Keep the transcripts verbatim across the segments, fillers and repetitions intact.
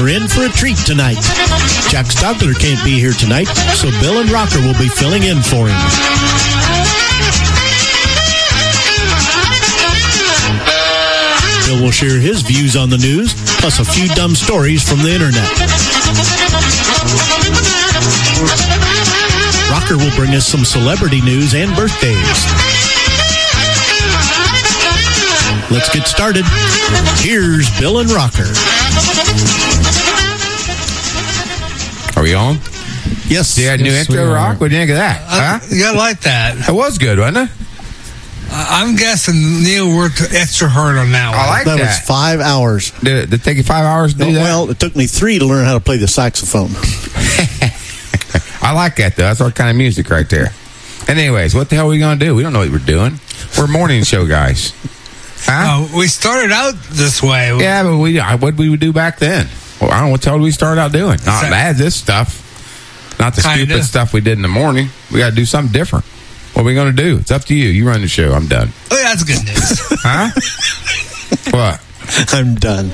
We're in for a treat tonight. Jack Stockler can't be here tonight, so Bill and Rocker will be filling in for him. Bill will share his views on the news, plus a few dumb stories from the internet. Rocker will bring us some celebrity news and birthdays. Let's get started. Here's Bill and Rocker. Are we on? Yes. You had a new Yes, intro, we are. Rock? What do you think of that? Uh, Huh? you gotta like that. It was good, wasn't it? Uh, I'm guessing Neil worked extra hard on that one. I like That that. was five hours. Did, did it take you five hours to do that? Well, it took me three to learn how to play the saxophone. I like that, though. That's our kind of music right there. And anyways, what the hell are we going to do? We don't know what we're doing. We're morning show guys. Huh? Uh, we started out this way. Yeah, but we what did we do back then? Well, I don't know what the hell did we start out doing. Not that- bad, this stuff. Not the Kinda. stupid stuff we did in the morning. We got to do something different. What are we going to do? It's up to you. You run the show. I'm done. Oh, yeah, that's good news. Huh? What? I'm done.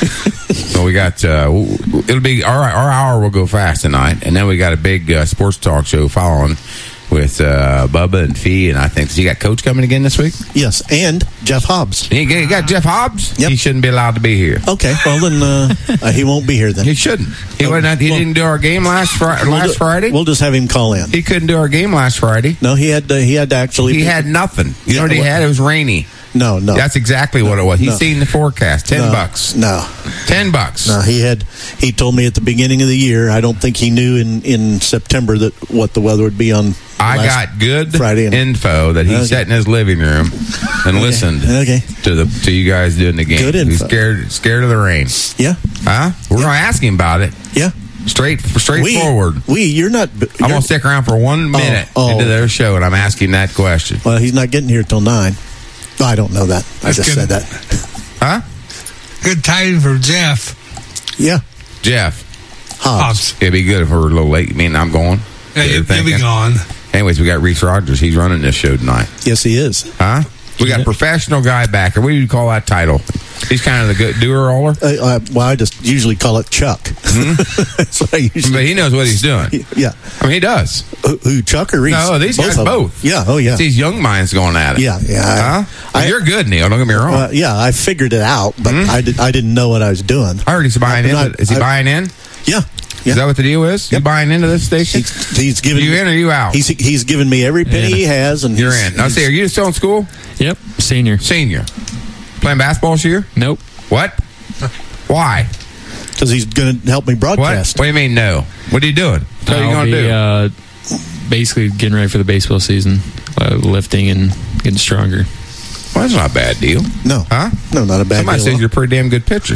So we got, uh, w- w- it'll be, our, our hour will go fast tonight. And then we got a big uh, sports talk show following with uh, Bubba and Fee. And I think, so you got Coach coming again this week? Yes, and Jeff Hobbs. You got, you got Jeff Hobbs? Yep. He shouldn't be allowed to be here. Okay, well then uh, uh, he won't be here then. He shouldn't. He, Oh, wasn't, he well- didn't do our game last, fri- We'll last ju- Friday. We'll just have him call in. He couldn't do our game last Friday. No, he had to, he had to actually. He be- had nothing. You know what he Yeah, had? It was rainy. No, no. That's exactly what it was. He's No. seen the forecast. Ten no, bucks. No, Ten bucks. no. He had. He told me at the beginning of the year. I don't think he knew in, in September that what the weather would be on. I last got good Friday and- info that he Okay. sat in his living room and listened Okay. to the to you guys doing the game. Good He's info. scared scared of the rain. Yeah, Huh? We're gonna ask him about it. yeah. Straight We, straightforward. we, you're not. I'm you're- gonna stick around for one minute oh. into their show and I'm asking that question. Well, he's not getting here till nine. I don't know that. I That's just good. said that. Huh? Good timing for Jeff Yeah, Jeff. Hobbs. Hobbs. It'd be good if we were a little late. I mean, I'm going. Yeah, You're you'll, you'll be thinking. gone. Anyways, we got Reese Rogers. He's running this show tonight. Yes, he is. Huh? We got professional guy back. Or what do you call that title? He's kind of the good doer roller. Uh, uh, well, I just usually call it Chuck. That's what I usually. But he knows what he's doing. Yeah. I mean, he does. Who, who Chuck or Reese? No, these guys of them. both. Yeah. Oh, yeah. It's these young minds going at it. Yeah, yeah. Huh? Well, I- you're good, Neil. Don't get me wrong. Uh, yeah, I figured it out, but I did. I didn't know what I was doing. I heard he's buying I'm in. not- Is he I- buying in? Yeah. Yeah. Is that what the deal is? You Yep. buying into this station? He's, he's given You in or you out? He's he's given me every penny In. he has, and You're he's- in. I say, are you still in school? Yep, senior. Senior. Playing basketball this year? Nope. What? Why? because he's going to help me What? broadcast. What do you mean no? What are you doing? What are you I'll going to be do? uh, basically getting ready for the baseball season, uh, lifting and getting stronger. Well, that's not a bad deal. No, Huh? no, not a bad Somebody deal. says you're a pretty damn good pitcher.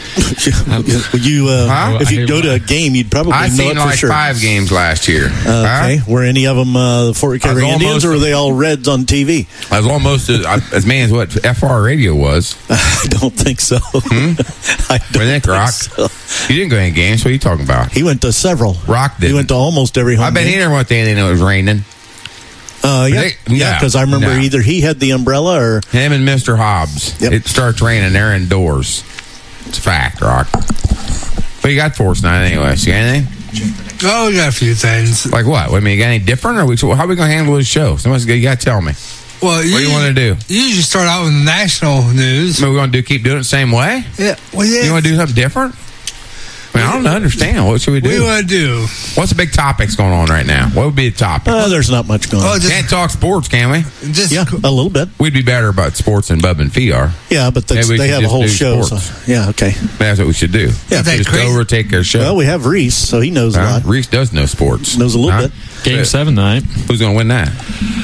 Well, you, uh, Huh? if you I- go to a game, you'd probably I know seen it for like sure. five games last year. Uh, okay, Huh? were any of them uh, the Fort I was McHenry Indians, almost- or were they all Reds on T V? I was almost as, as many as what F R radio was. I don't think so. Hmm? I What do don't you think, think Rock? so. You didn't go to any games. What are you talking about? He went to several. Rock He didn't. went to almost every home I bet he game. never went to anything that was raining. Uh, yeah, They- yeah, no, because I remember no. either he had the umbrella or Him and Mister Hobbs. Yep. It starts raining. They're indoors. It's a fact, Rock. What you got for us tonight anyway? You got anything? Oh, we got a few things. Like what? What, I mean, you got any different? Or we, how are we going to handle this show? Somebody's, you got to tell me. Well, What do you want to do? You usually start out with national news. I mean, we going to do keep doing it the same way? Yeah. Well, yeah. You want to do something different? I mean, I don't understand. What should we What do you do? want to do? What's the big topics going on right now? What would be the topic? uh, there's not much going Oh, on. just, Can't talk sports, can we? just Yeah, a little bit. We'd be better about sports than Bub and Fee are. Yeah, but that's, Maybe we they should have a just whole do show. So, sports. yeah, okay. That's what we should do. Yeah, they just crazy? go over, take their show. Well, we have Reese, so he knows a Huh? lot. Reese does know sports. Knows a little Huh? bit. Game Uh, seven tonight. Who's going to win that?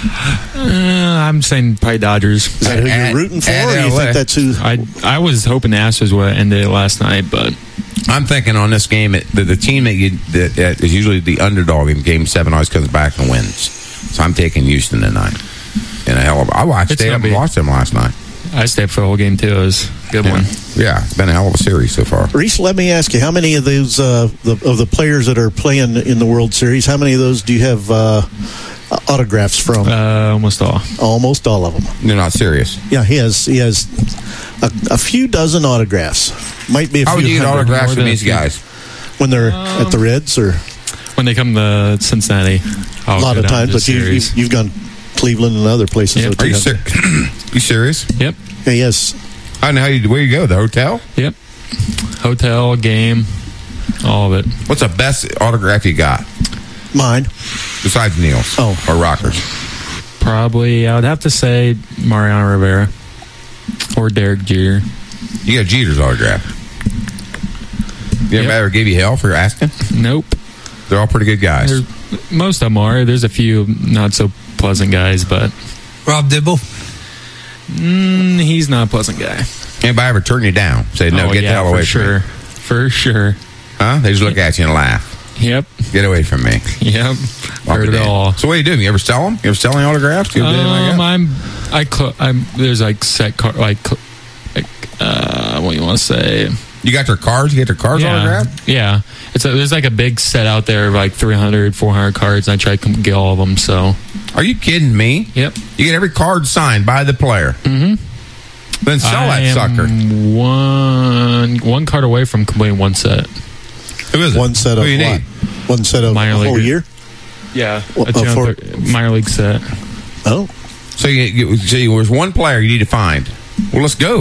Uh, I'm saying probably Dodgers. Is that who At- you're rooting for, at or you L A. think that's who? I I was hoping the Astros would have ended it last night, but I'm thinking on this game, it, the, the team that, you, that, that is usually the underdog in Game Seven always comes back and wins. So I'm taking Houston tonight. In a hell of, a, I watched. It's Stayed gonna up and be- watched them last night. I stayed for the whole game too. It was a good Yeah. one. yeah, it's been a hell of a series so far. Reese, let me ask you: how many of those uh, the, of the players that are playing in the World Series? How many of those do you have uh, uh, autographs from? Uh, almost all. Almost all of them. You're not serious. Yeah, he has. He has a, a few dozen autographs. Might be a How few would you get hundred autographs more from than these a few. guys? when they're Um, at the Reds, or When they come to Cincinnati, I'll a lot go of down times. to the But you, series. you've, you've gone Cleveland and other places. Yep. that Are you, have- ser- you serious? Yep. Yeah, yes. I know how you, where you go. The hotel? Yep. Hotel, game, all of it. What's the best autograph you got Mine. besides Neil's? Oh. Or Rocker's? Probably, I would have to say Mariano Rivera or Derek Jeter. You got Jeter's autograph. You ever Yep. ever give you hell for asking? Nope. They're all pretty good guys. There's, most of them are. There's a few not so pleasant guys, but Rob Dibble. mm, he's not a pleasant guy. Anybody ever turn you down? Say, no, Oh, get yeah, the hell for away sure. from me. For sure. Huh? They just look at you and laugh. Yep. Get away from me. Yep. I'll Heard be it damned. all. So what do you do? You ever sell them? You ever sell any autographs? Do you ever do anything Um, like that? I'm, I, cl- I'm, there's like set car, like, cl- like, uh, what do you want to say? You got their cards? You get their cards yeah, autographed? yeah. It's a, there's like a big set out there of like three hundred, four hundred cards, and I try to come get all of them. So, Are you kidding me? yep. You get every card signed by the player. Mm-hmm. Then sell I that am sucker. One one card away from completing one set. Who is it? One set Who of you what? need? One set of Minor a whole league. year. Yeah, Well, a uh, two for- hundred minor league set. Oh, So you, you see, there's one player you need to find. Well, let's go.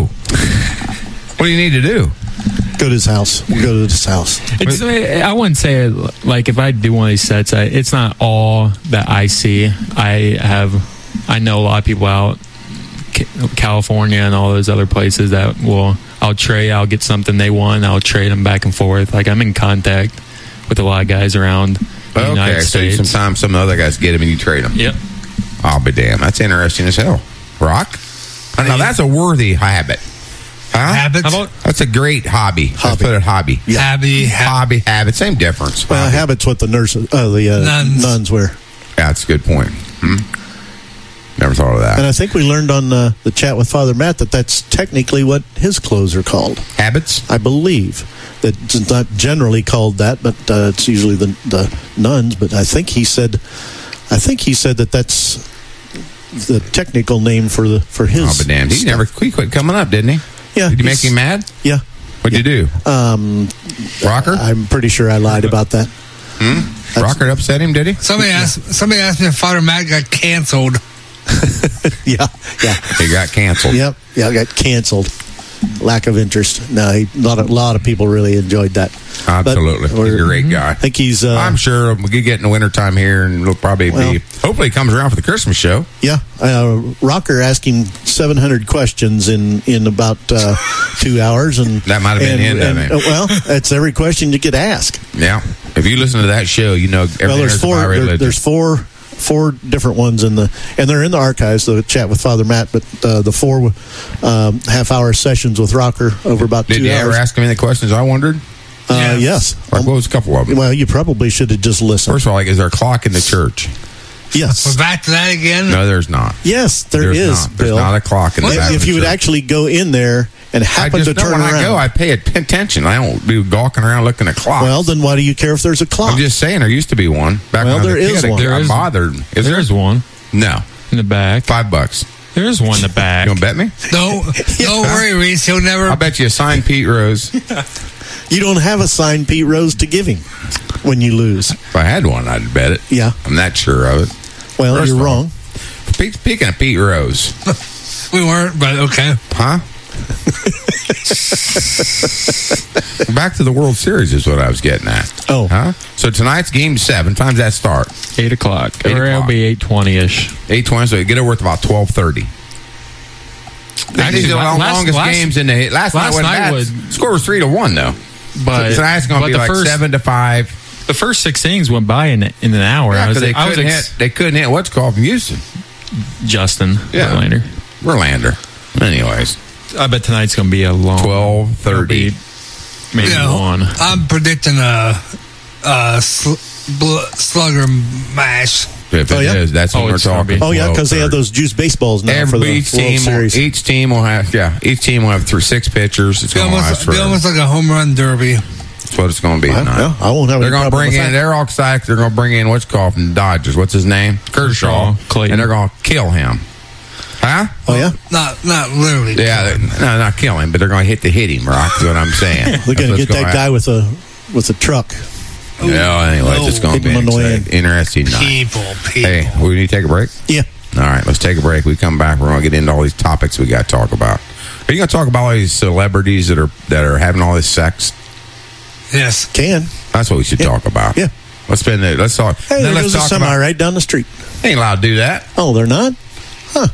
What do you need to do? go to his house. We'll go to his house. It's, I wouldn't say it, like if I do one of these sets, I, it's not all that I see. I have, I know a lot of people out Ca- California and all those other places that will. I'll trade. I'll get something they want. I'll trade them back and forth. Like I'm in contact with a lot of guys around the Okay, United so States. sometimes some other guys get them and you trade them. Yep. I'll be damned. That's interesting as hell. Rock? Now that's a worthy habit. Huh? Habits. How about That's a great hobby. Let's Hobby. put it hobby. Hobby. ha- Hobby, habit, same difference. Well, Hobby. habits what the nurses, uh, the uh, Nuns. nuns wear. Yeah, that's a good point. Hmm? Never thought of And that. I think we learned on uh, the chat with Father Matt that that's technically what his clothes are called. Habits? I believe that it's not generally called that, but uh, it's usually the the nuns. But I think he said, I think he said that that's the technical name for the for his. I'll be damned. He stuff. never he quit coming up, didn't he? Yeah, Did you make he's- him mad? Yeah, What'd you do? um, Rocker? I'm pretty sure I lied about that. Hmm? Rocker upset him, did he? Somebody asked. Somebody asked me if Father Matt got canceled. Yeah, yeah, He got canceled. yep, yeah. I got canceled. Lack of interest. No, he, a lot of a lot of people really enjoyed that. Absolutely. But He's a we're- great guy. I think he's. Uh, I'm sure we could get in the wintertime here and it'll probably Well- be. Hopefully, he comes around for the Christmas show. Yeah, uh, Rocker asking seven hundred questions in in about uh, two hours, and That might have been and, him, and, doesn't it? uh, well, that's every question you could ask. Yeah. If you listen to that show, you know everything Well, there's is four. about There, religion. there's four four different ones in the, and they're in the archives. The chat with Father Matt, but uh, the four um, half hour sessions with Rocker over about Did two you hours. ever ask him any questions I wondered? Uh, Yes. yes. Like, what was a couple of them? Well, you probably should have just listened. First of all, like, is there a clock in the church? We're Yes. back to that again. No, there's not. Yes, there there's is, Not. There's Bill. not a clock in the If- back if of you the would church. actually go in there and I happen just to know turn when around. I go, I pay attention. I don't be gawking around looking at clocks. well, then why do you care if there's a clock? I'm just saying there used to be one. Back Well, when I was there a is kid, one. I, There I'm is- bothered. Is there? There's one No. in the back. Five bucks. There's one in the back. You gonna bet me? Don't don't worry, Reese. He'll never. I'll bet you a signed Pete Rose. You don't have a signed Pete Rose to give him when you lose. If I had one, I'd bet it. Yeah. I'm not sure of it. Well, First you're of all- wrong. Pete, speaking of Pete Rose, We weren't, but okay. huh? Back to the World Series is what I was getting at. Oh. Huh? So tonight's game seven. Time's that start? Eight o'clock. Eight or it'll o'clock. be eight twenty ish. eight twenty, so you get over with about twelve thirty. Actually, These are the la- last- longest last- games in the last, last night. night Night was- was score was three to one though. But so tonight's going but to be the like first, seven to five. The first six innings went by in in an hour. Yeah, I was, because they I was couldn't ex- hit. They couldn't hit. What's called from Houston? Justin Yeah. Verlander. Verlander. Anyways, I bet tonight's going to be a long twelve thirty. maybe You know, one. I'm predicting a, a sl- bl- slugger mash. If Oh, it yeah? is, that's Oh, what we're it's gonna talking. be- Oh yeah, because they have twelve thirty. those juice baseballs now for the Every each World team, will, Series. each team will have yeah. Each team will have through six pitchers. It's Be going to last almost, be forever. almost like a home run derby. That's what it's going to be Well, tonight. well, I won't have They're any going to problem bring with in. that. They're all excited. They're going to bring in what's called from the Dodgers. What's his name? Kershaw. Clayton. And they're going to kill him. Huh? Oh, yeah? Not not literally. Yeah, they- no, not kill him, but they're going to hit the hit him, Rock. Is what I'm saying. They're going to That's get what's that gonna guy with a with a truck. happen. Yeah, anyways, no. it's going to be Hit him on the way an interesting night. People, people. Hey, we need to take a break? Yeah. All right, let's take a break. We come back. We're going to get into all these topics we got to talk about. Are you going to talk about all these celebrities that are that are having all this sex? Yes. Can. That's what we should Yeah. talk about. Yeah. Let's spend it. Let's talk. Hey, then there let's goes a talk semi about. right down the street. They ain't allowed to do that. Oh, they're not? Huh.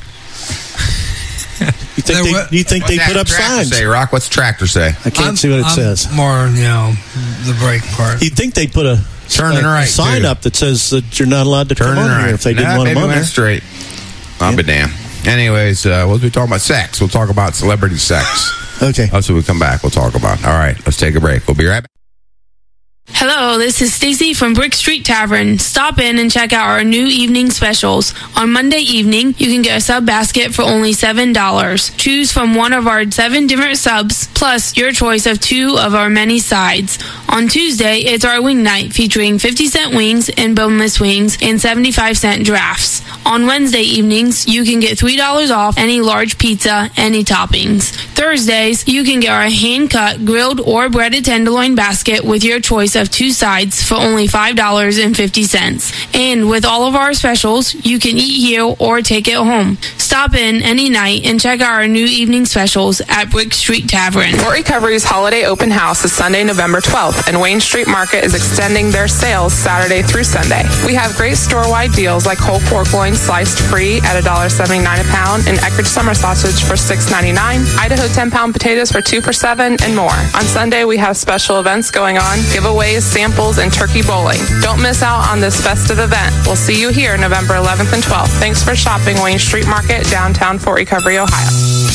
You think They're they, what- you think What's they that put up tractor signs? say, Rock? What's the tractor say? I can't I'm- see what it I'm says. More, you know, the break part. You'd think they'd put a, Turning a, right, a sign too. up that says that you're not allowed to Turning come on right. here if they didn't Nah, want them maybe on we there. went straight. I'll be damned. Anyways, uh, we'll be talking about sex. We'll talk about celebrity sex. Okay. That's what we come back. We'll talk about. All right, let's take a break. We'll be right back. Hello, this is Stacy from Brick Street Tavern. Stop in and check out our new evening specials. On Monday evening, you can get a sub basket for only seven dollars. Choose from one of our seven different subs, plus your choice of two of our many sides. On Tuesday, it's our wing night featuring fifty cent wings and boneless wings and seventy-five cent drafts. On Wednesday evenings, you can get three dollars off any large pizza, any toppings. Thursdays, you can get our hand-cut, grilled, or breaded tenderloin basket with your choice of two sides for only five dollars and fifty cents. And with all of our specials, you can eat here or take it home. Stop in any night and check out our new evening specials at Brick Street Tavern. Fort Recovery's holiday open house is Sunday, November twelfth, and Wayne Street Market is extending their sales Saturday through Sunday. We have great store-wide deals like whole pork loin sliced free at one dollar and seventy-nine cents a pound and Eckridge summer sausage for six ninety-nine, Idaho ten-pound potatoes for two for seven, and more. On Sunday, we have special events going on, giveaways, samples, and turkey bowling. Don't miss out on this festive event. We'll see you here November eleventh and twelfth. Thanks for shopping Wayne Street Market, downtown Fort Recovery, Ohio.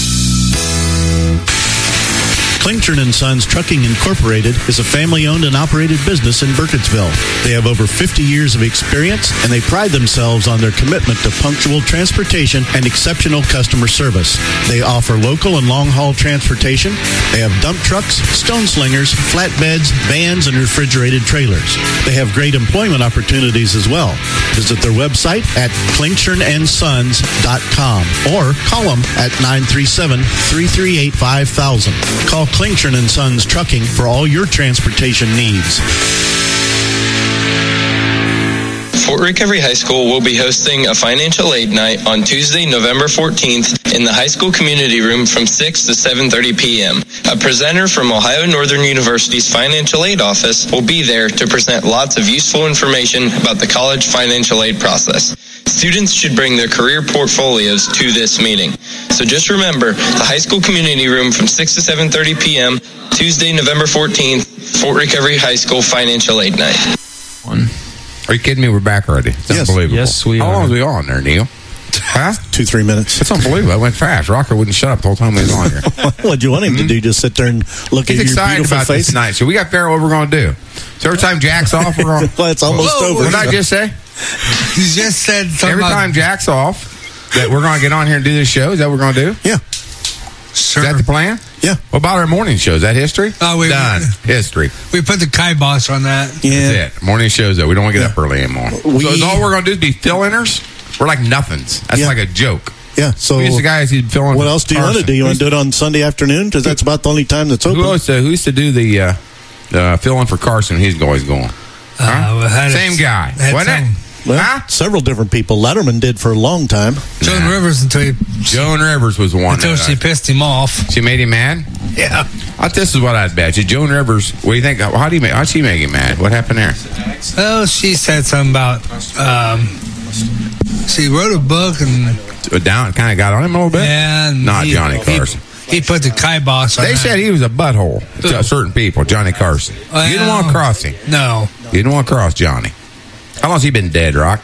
Klingtron and Sons Trucking Incorporated is a family-owned and operated business in Burkittsville. They have over fifty years of experience, and they pride themselves on their commitment to punctual transportation and exceptional customer service. They offer local and long-haul transportation. They have dump trucks, stone slingers, flatbeds, vans, and refrigerated trailers. They have great employment opportunities as well. Visit their website at klingtron and sons dot com or call them at nine three seven, three three eight, five thousand. Call Klingtron and Sons Trucking for all your transportation needs. Fort Recovery High School will be hosting a financial aid night on Tuesday, November fourteenth in the high school community room from six to seven thirty p.m. A presenter from Ohio Northern University's financial aid office will be there to present lots of useful information about the college financial aid process. Students should bring their career portfolios to this meeting. So just remember, the high school community room from six to seven thirty p.m., Tuesday, November fourteenth, Fort Recovery High School financial aid night. One. Are you kidding me? We're back already. It's Yes. unbelievable. Yes, we How are. long was we on there, Neil? Huh? Two, three minutes. It's unbelievable. I went fast. Rocker wouldn't shut up the whole time we was on here. What'd you want him to do? Just sit there and look He's at your excited beautiful about face? this tonight. So we got to figure out what we're going to do. So every time Jack's off, we're going. Well, it's almost Whoa, over. What did I just say? You just said something Every about time Jack's off, that we're going to get on here and do this show. Is that what we're going to do? Yeah. sure. Is that the plan? Yeah. What about our morning show? Is that history? Oh, we- Done. History. We put the kibosh on that. Yeah. That's it. Morning shows, though. We don't want to get up early anymore. We- so is all we're going to do is be fill-inners? We're like nothings. That's Yeah. like a joke. Yeah. So We used to guys who'd fill in what for else do you want to Carson. do? You want Who's- to do it on Sunday afternoon? Because that's about the only time that's open. Who used to, who used to do the uh, uh, fill in for Carson? He's always going. Huh? we had Same it- guy. had Wasn't some- it? Well, Huh? several different people. Letterman did for a long time. Joan Nah. Rivers until he, Joan Rivers was the one. until that, she uh, pissed him off. she made him mad? Yeah. I, this is what I'd bet you. Joan Rivers, what do you think? How do you make, how'd she make him mad? What happened there? Well, she said something about. Um, she wrote a book and Uh, Down, kind of got on him a little bit? and Not he- Johnny he- Carson. He, put the kibosh on They that. said he was a butthole to certain people, Johnny Carson. You didn't Well, want to cross him. No. You didn't want to cross Johnny. How long's he been dead, Rock?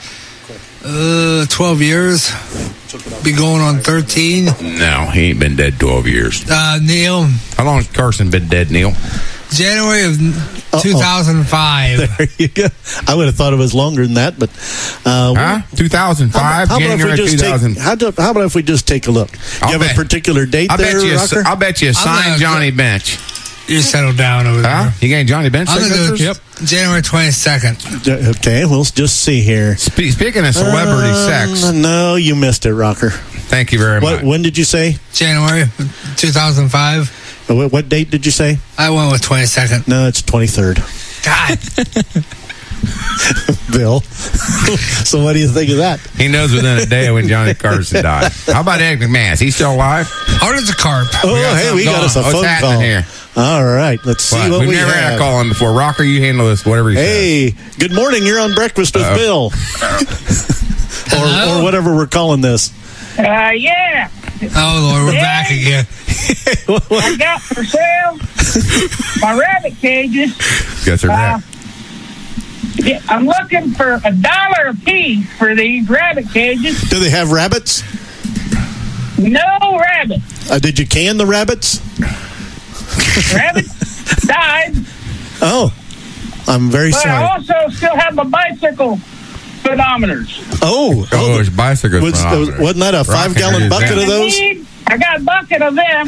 Uh, twelve years. Be going on thirteen. No, he ain't been dead twelve years. Uh, Neil, How long has Carson been dead, Neil? January of two thousand five. There you go. I would have thought it was longer than that, but uh, Huh? two thousand five, how, how about if January we just two thousand. take? How, do, how about if we just take a look? You I'll have bet- a particular date I there, bet you. A, Rocker? I'll bet you a I'm signed gonna- Johnny bench. you settle down over Huh? there. You getting Johnny Bench I'm gonna go signatures? January twenty-second. Okay, we'll just see here. Spe- speaking of celebrity Uh, sex, No, you missed it, Rocker. thank you very What? much. When did you say? January two thousand five. What, what date did you say? I went with twenty-second. No, it's twenty-third. God. Bill. So what do you think of that? He knows within a day when Johnny Carson died. How about Ed McMahon? Is he still alive? Hard as a carp. Oh, got hey, something we got going. us a What's phone happening call. here? All right, let's see What? what We've we never have. had a call in before. Rocker, you handle this, whatever you say. Hey, good morning. You're on Breakfast with Uh-oh. Bill. or, or whatever we're calling this. Uh, yeah. Oh, Lord, we're back again. I got for sale my rabbit cages. Got your Uh, rap. yeah, I'm looking for a dollar a piece for these rabbit cages. Do they have rabbits? No rabbit. Uh, did you can the rabbits? Rabbits died, Oh, I'm very but I sorry. also still have my bicycle speedometers. Oh, Oh, it's bicycle was, speedometer. wasn't that a Rocker five-gallon is bucket in. of I those? need- I got a bucket of them.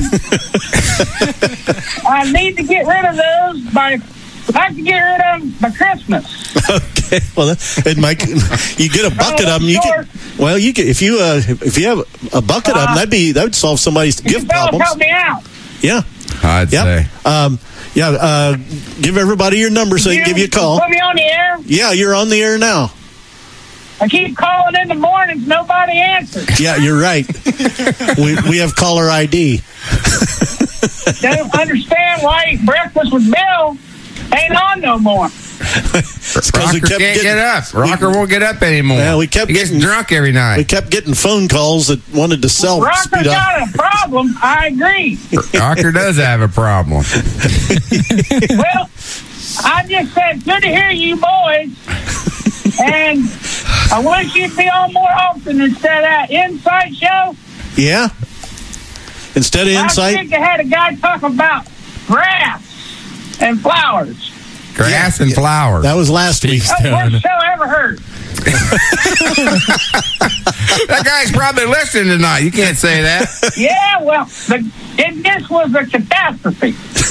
I need to get rid of those by. I'd like to get rid of them by Christmas. Okay, well, that- it might. You get a bucket of them. You can. Well, you can, if you uh, if you have a bucket of them, that'd be that would solve somebody's You gift fellas problems. help me out. Yeah. I'd Yep. say. Um, yeah. Uh, give everybody your number so they can give you a call. Put me on the air. Yeah, you're on the air now. I keep calling in the mornings. Nobody answers. Yeah, you're right. we we have caller I D. Don't understand why Breakfast with Bill ain't on no more. It's 'cause Rocker we kept can't getting- get up. Rocker won't get up anymore. Yeah, we kept he gets getting- drunk every We night. kept getting phone calls that wanted to sell Rocker speed up. got a problem. I agree. Rocker does have a problem. Well, I just said good to hear you boys, and I wish you'd be on more often instead of that Insight show. Yeah. Instead of Last insight. week I had a guy talk about grass and flowers. Grass and flowers. That was last week. That's the worst show I ever heard. That guy's probably listening tonight. You can't say that. Yeah, well, the, it, this was a catastrophe.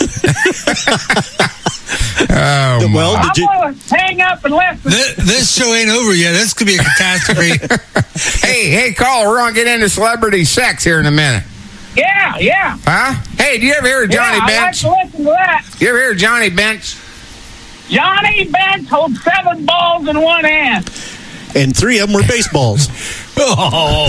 Oh, my. Well, I'm did you? going to hang up and listen. This, this show ain't over yet. This could be a catastrophe. Hey, hey, caller, we're going to get into celebrity sex here in a minute. Yeah, yeah. Huh? Hey, do you ever hear of Johnny yeah, Bench? I like to listen to that. You ever hear of Johnny Bench? Johnny Bench holds seven balls in one hand. And three of them were baseballs. Oh.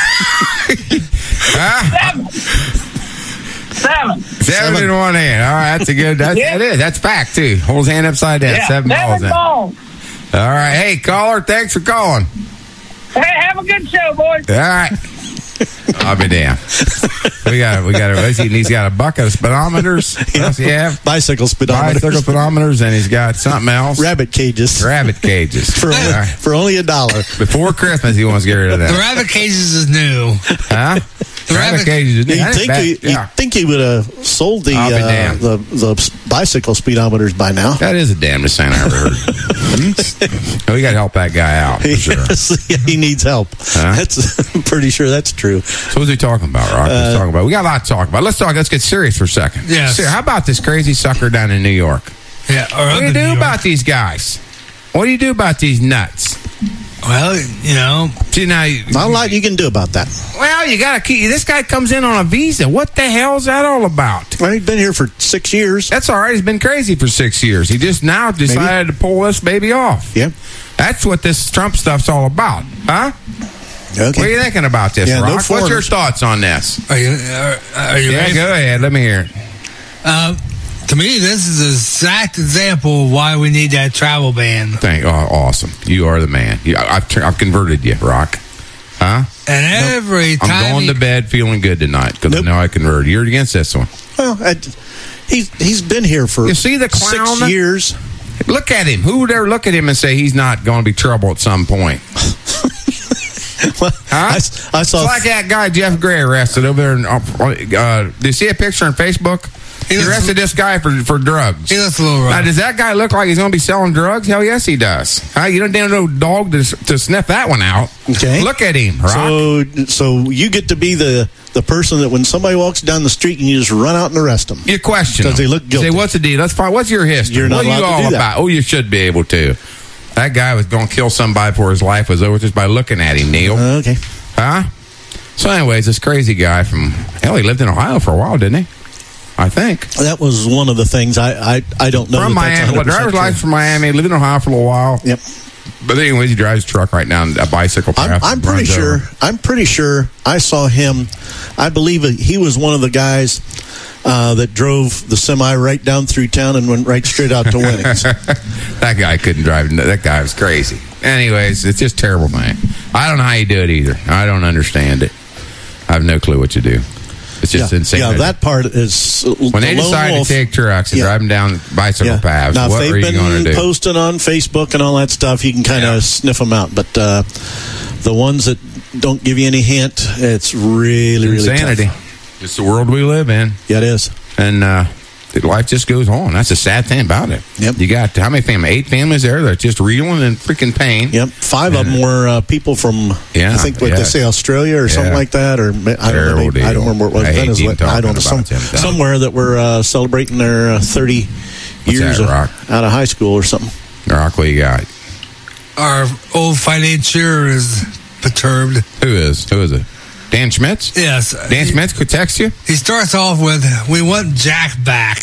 Huh? Seven. Seven. Seven, Seven. in one hand. All right, that's a good. That's, Yeah. That is. That's fact too. Hold his hand upside down. Yeah, Seven balls. in. balls. All right. Hey, caller, thanks for calling. Hey, have a good show, boys. All right. I'll be damned. We got. We got. A, he's got a bucket of speedometers. What else he have? Bicycle speedometers. Bicycle speedometers, and he's got something else. Rabbit cages. Rabbit cages. For, All only, right. for only a dollar. Before Christmas, he wants to get rid of The that. rabbit cages is new. Huh? The Rabbit rabbit- cages. Isn't You'd that think, bad? he, Yeah. you'd think he would have sold the, I'll be uh, damned. the the bicycle speedometers by now. That is the damnedest thing I ever heard. Hmm? We got to help that guy out for sure. Yeah, he needs help. Huh? That's I'm pretty sure that's true. So what's he talking about, Rock? Let's Uh, talk about. We got a lot to talk about. Let's talk. Let's get serious for a second. Yes. Ser- How about this crazy sucker down in New York? Yeah. Or What do you other do New York. about these guys? What do you do about these nuts? Well, you know, See now, you- Not a lot you can do about that. well, you got to keep. This guy comes in on a visa. What the hell is that all about? Well, he's been here for six years. That's all right. He's been crazy for six years. He just now decided to pull this baby off. Yeah. That's what this Trump stuff's all about, huh? Okay. What are you thinking about this, Yeah, no Rock? What's your foreigners. thoughts on this? are you are, are you Yeah, ready? go ahead. Let me hear it. Uh, to me, this is an exact example of why we need that travel ban. Thank. Oh, awesome. You are the man. You, I- I've, tr- I've converted you, Rock. Huh? And every I'm time going he- to bed feeling good tonight because Nope. I know I converted. You're against this one. Well, I, he's he's been here for You see the clown? six years. Look at him. Who would ever look at him and say he's not going to be trouble at some point? Huh? I, I saw. It's like that guy Jeff Gray arrested over there. In, uh, did you see a picture on Facebook? He, he arrested this guy for, for drugs. He looks a little rough. Now, does that guy look like he's going to be selling drugs? Hell yes, he does. Huh? You don't damn no dog to, to sniff that one out. Okay. Look at him, Rock. So, so you get to be the, the person that when somebody walks down the street and you just run out and arrest them. You question Does him. he look guilty? Say, what's the deal? Let's find. What's your history? You're not what are you allowed to all do that. about? Oh, you should be able to. That guy was going to kill somebody before his life was over just by looking at him, Neil. Uh, okay. Huh? So, anyways, this crazy guy from, hell, he lived in Ohio for a while, didn't he? I think. That was one of the things I I, I don't know. From that that's Miami. Well, driver's license from Miami, lived in Ohio for a little while. Yep. But anyways, he drives a truck right down a bicycle path. I'm, I'm pretty sure. Over. I'm pretty sure I saw him. I believe he was one of the guys uh, that drove the semi right down through town and went right straight out to Winnings. That guy couldn't drive. That guy was crazy. Anyways, it's just terrible, man. I don't know how you do it either. I don't understand it. I have no clue what you do. It's just yeah, insane. Yeah, that part is when they decide wolf, to take trucks and yeah. drive them down bicycle yeah. paths. Now, what if are you they've going to been do? posting on Facebook and all that stuff, you can kind of yeah. sniff them out. But uh, the ones that don't give you any hint, it's really, it's really insanity. tough. It's the world we live in. Yeah, it is. And uh, life just goes on. That's the sad thing about it. Yep. You got how many families? Eight families there that are just reeling in freaking pain. Yep. Five and, of them were uh, people from, yeah, I think, what yeah. they say, Australia or yeah. something like that. Or I don't know. Maybe, I don't remember what it was. I Venezuela. I don't know. Some, somewhere that were uh, celebrating their uh, thirty What's years that, of, Rock? out of high school or something. Rock, what you got? Our old financier is perturbed. Who is? Who is it? Dan Schmitz? Yes. Dan he, Schmitz could text you? He starts off with, we want Jack back.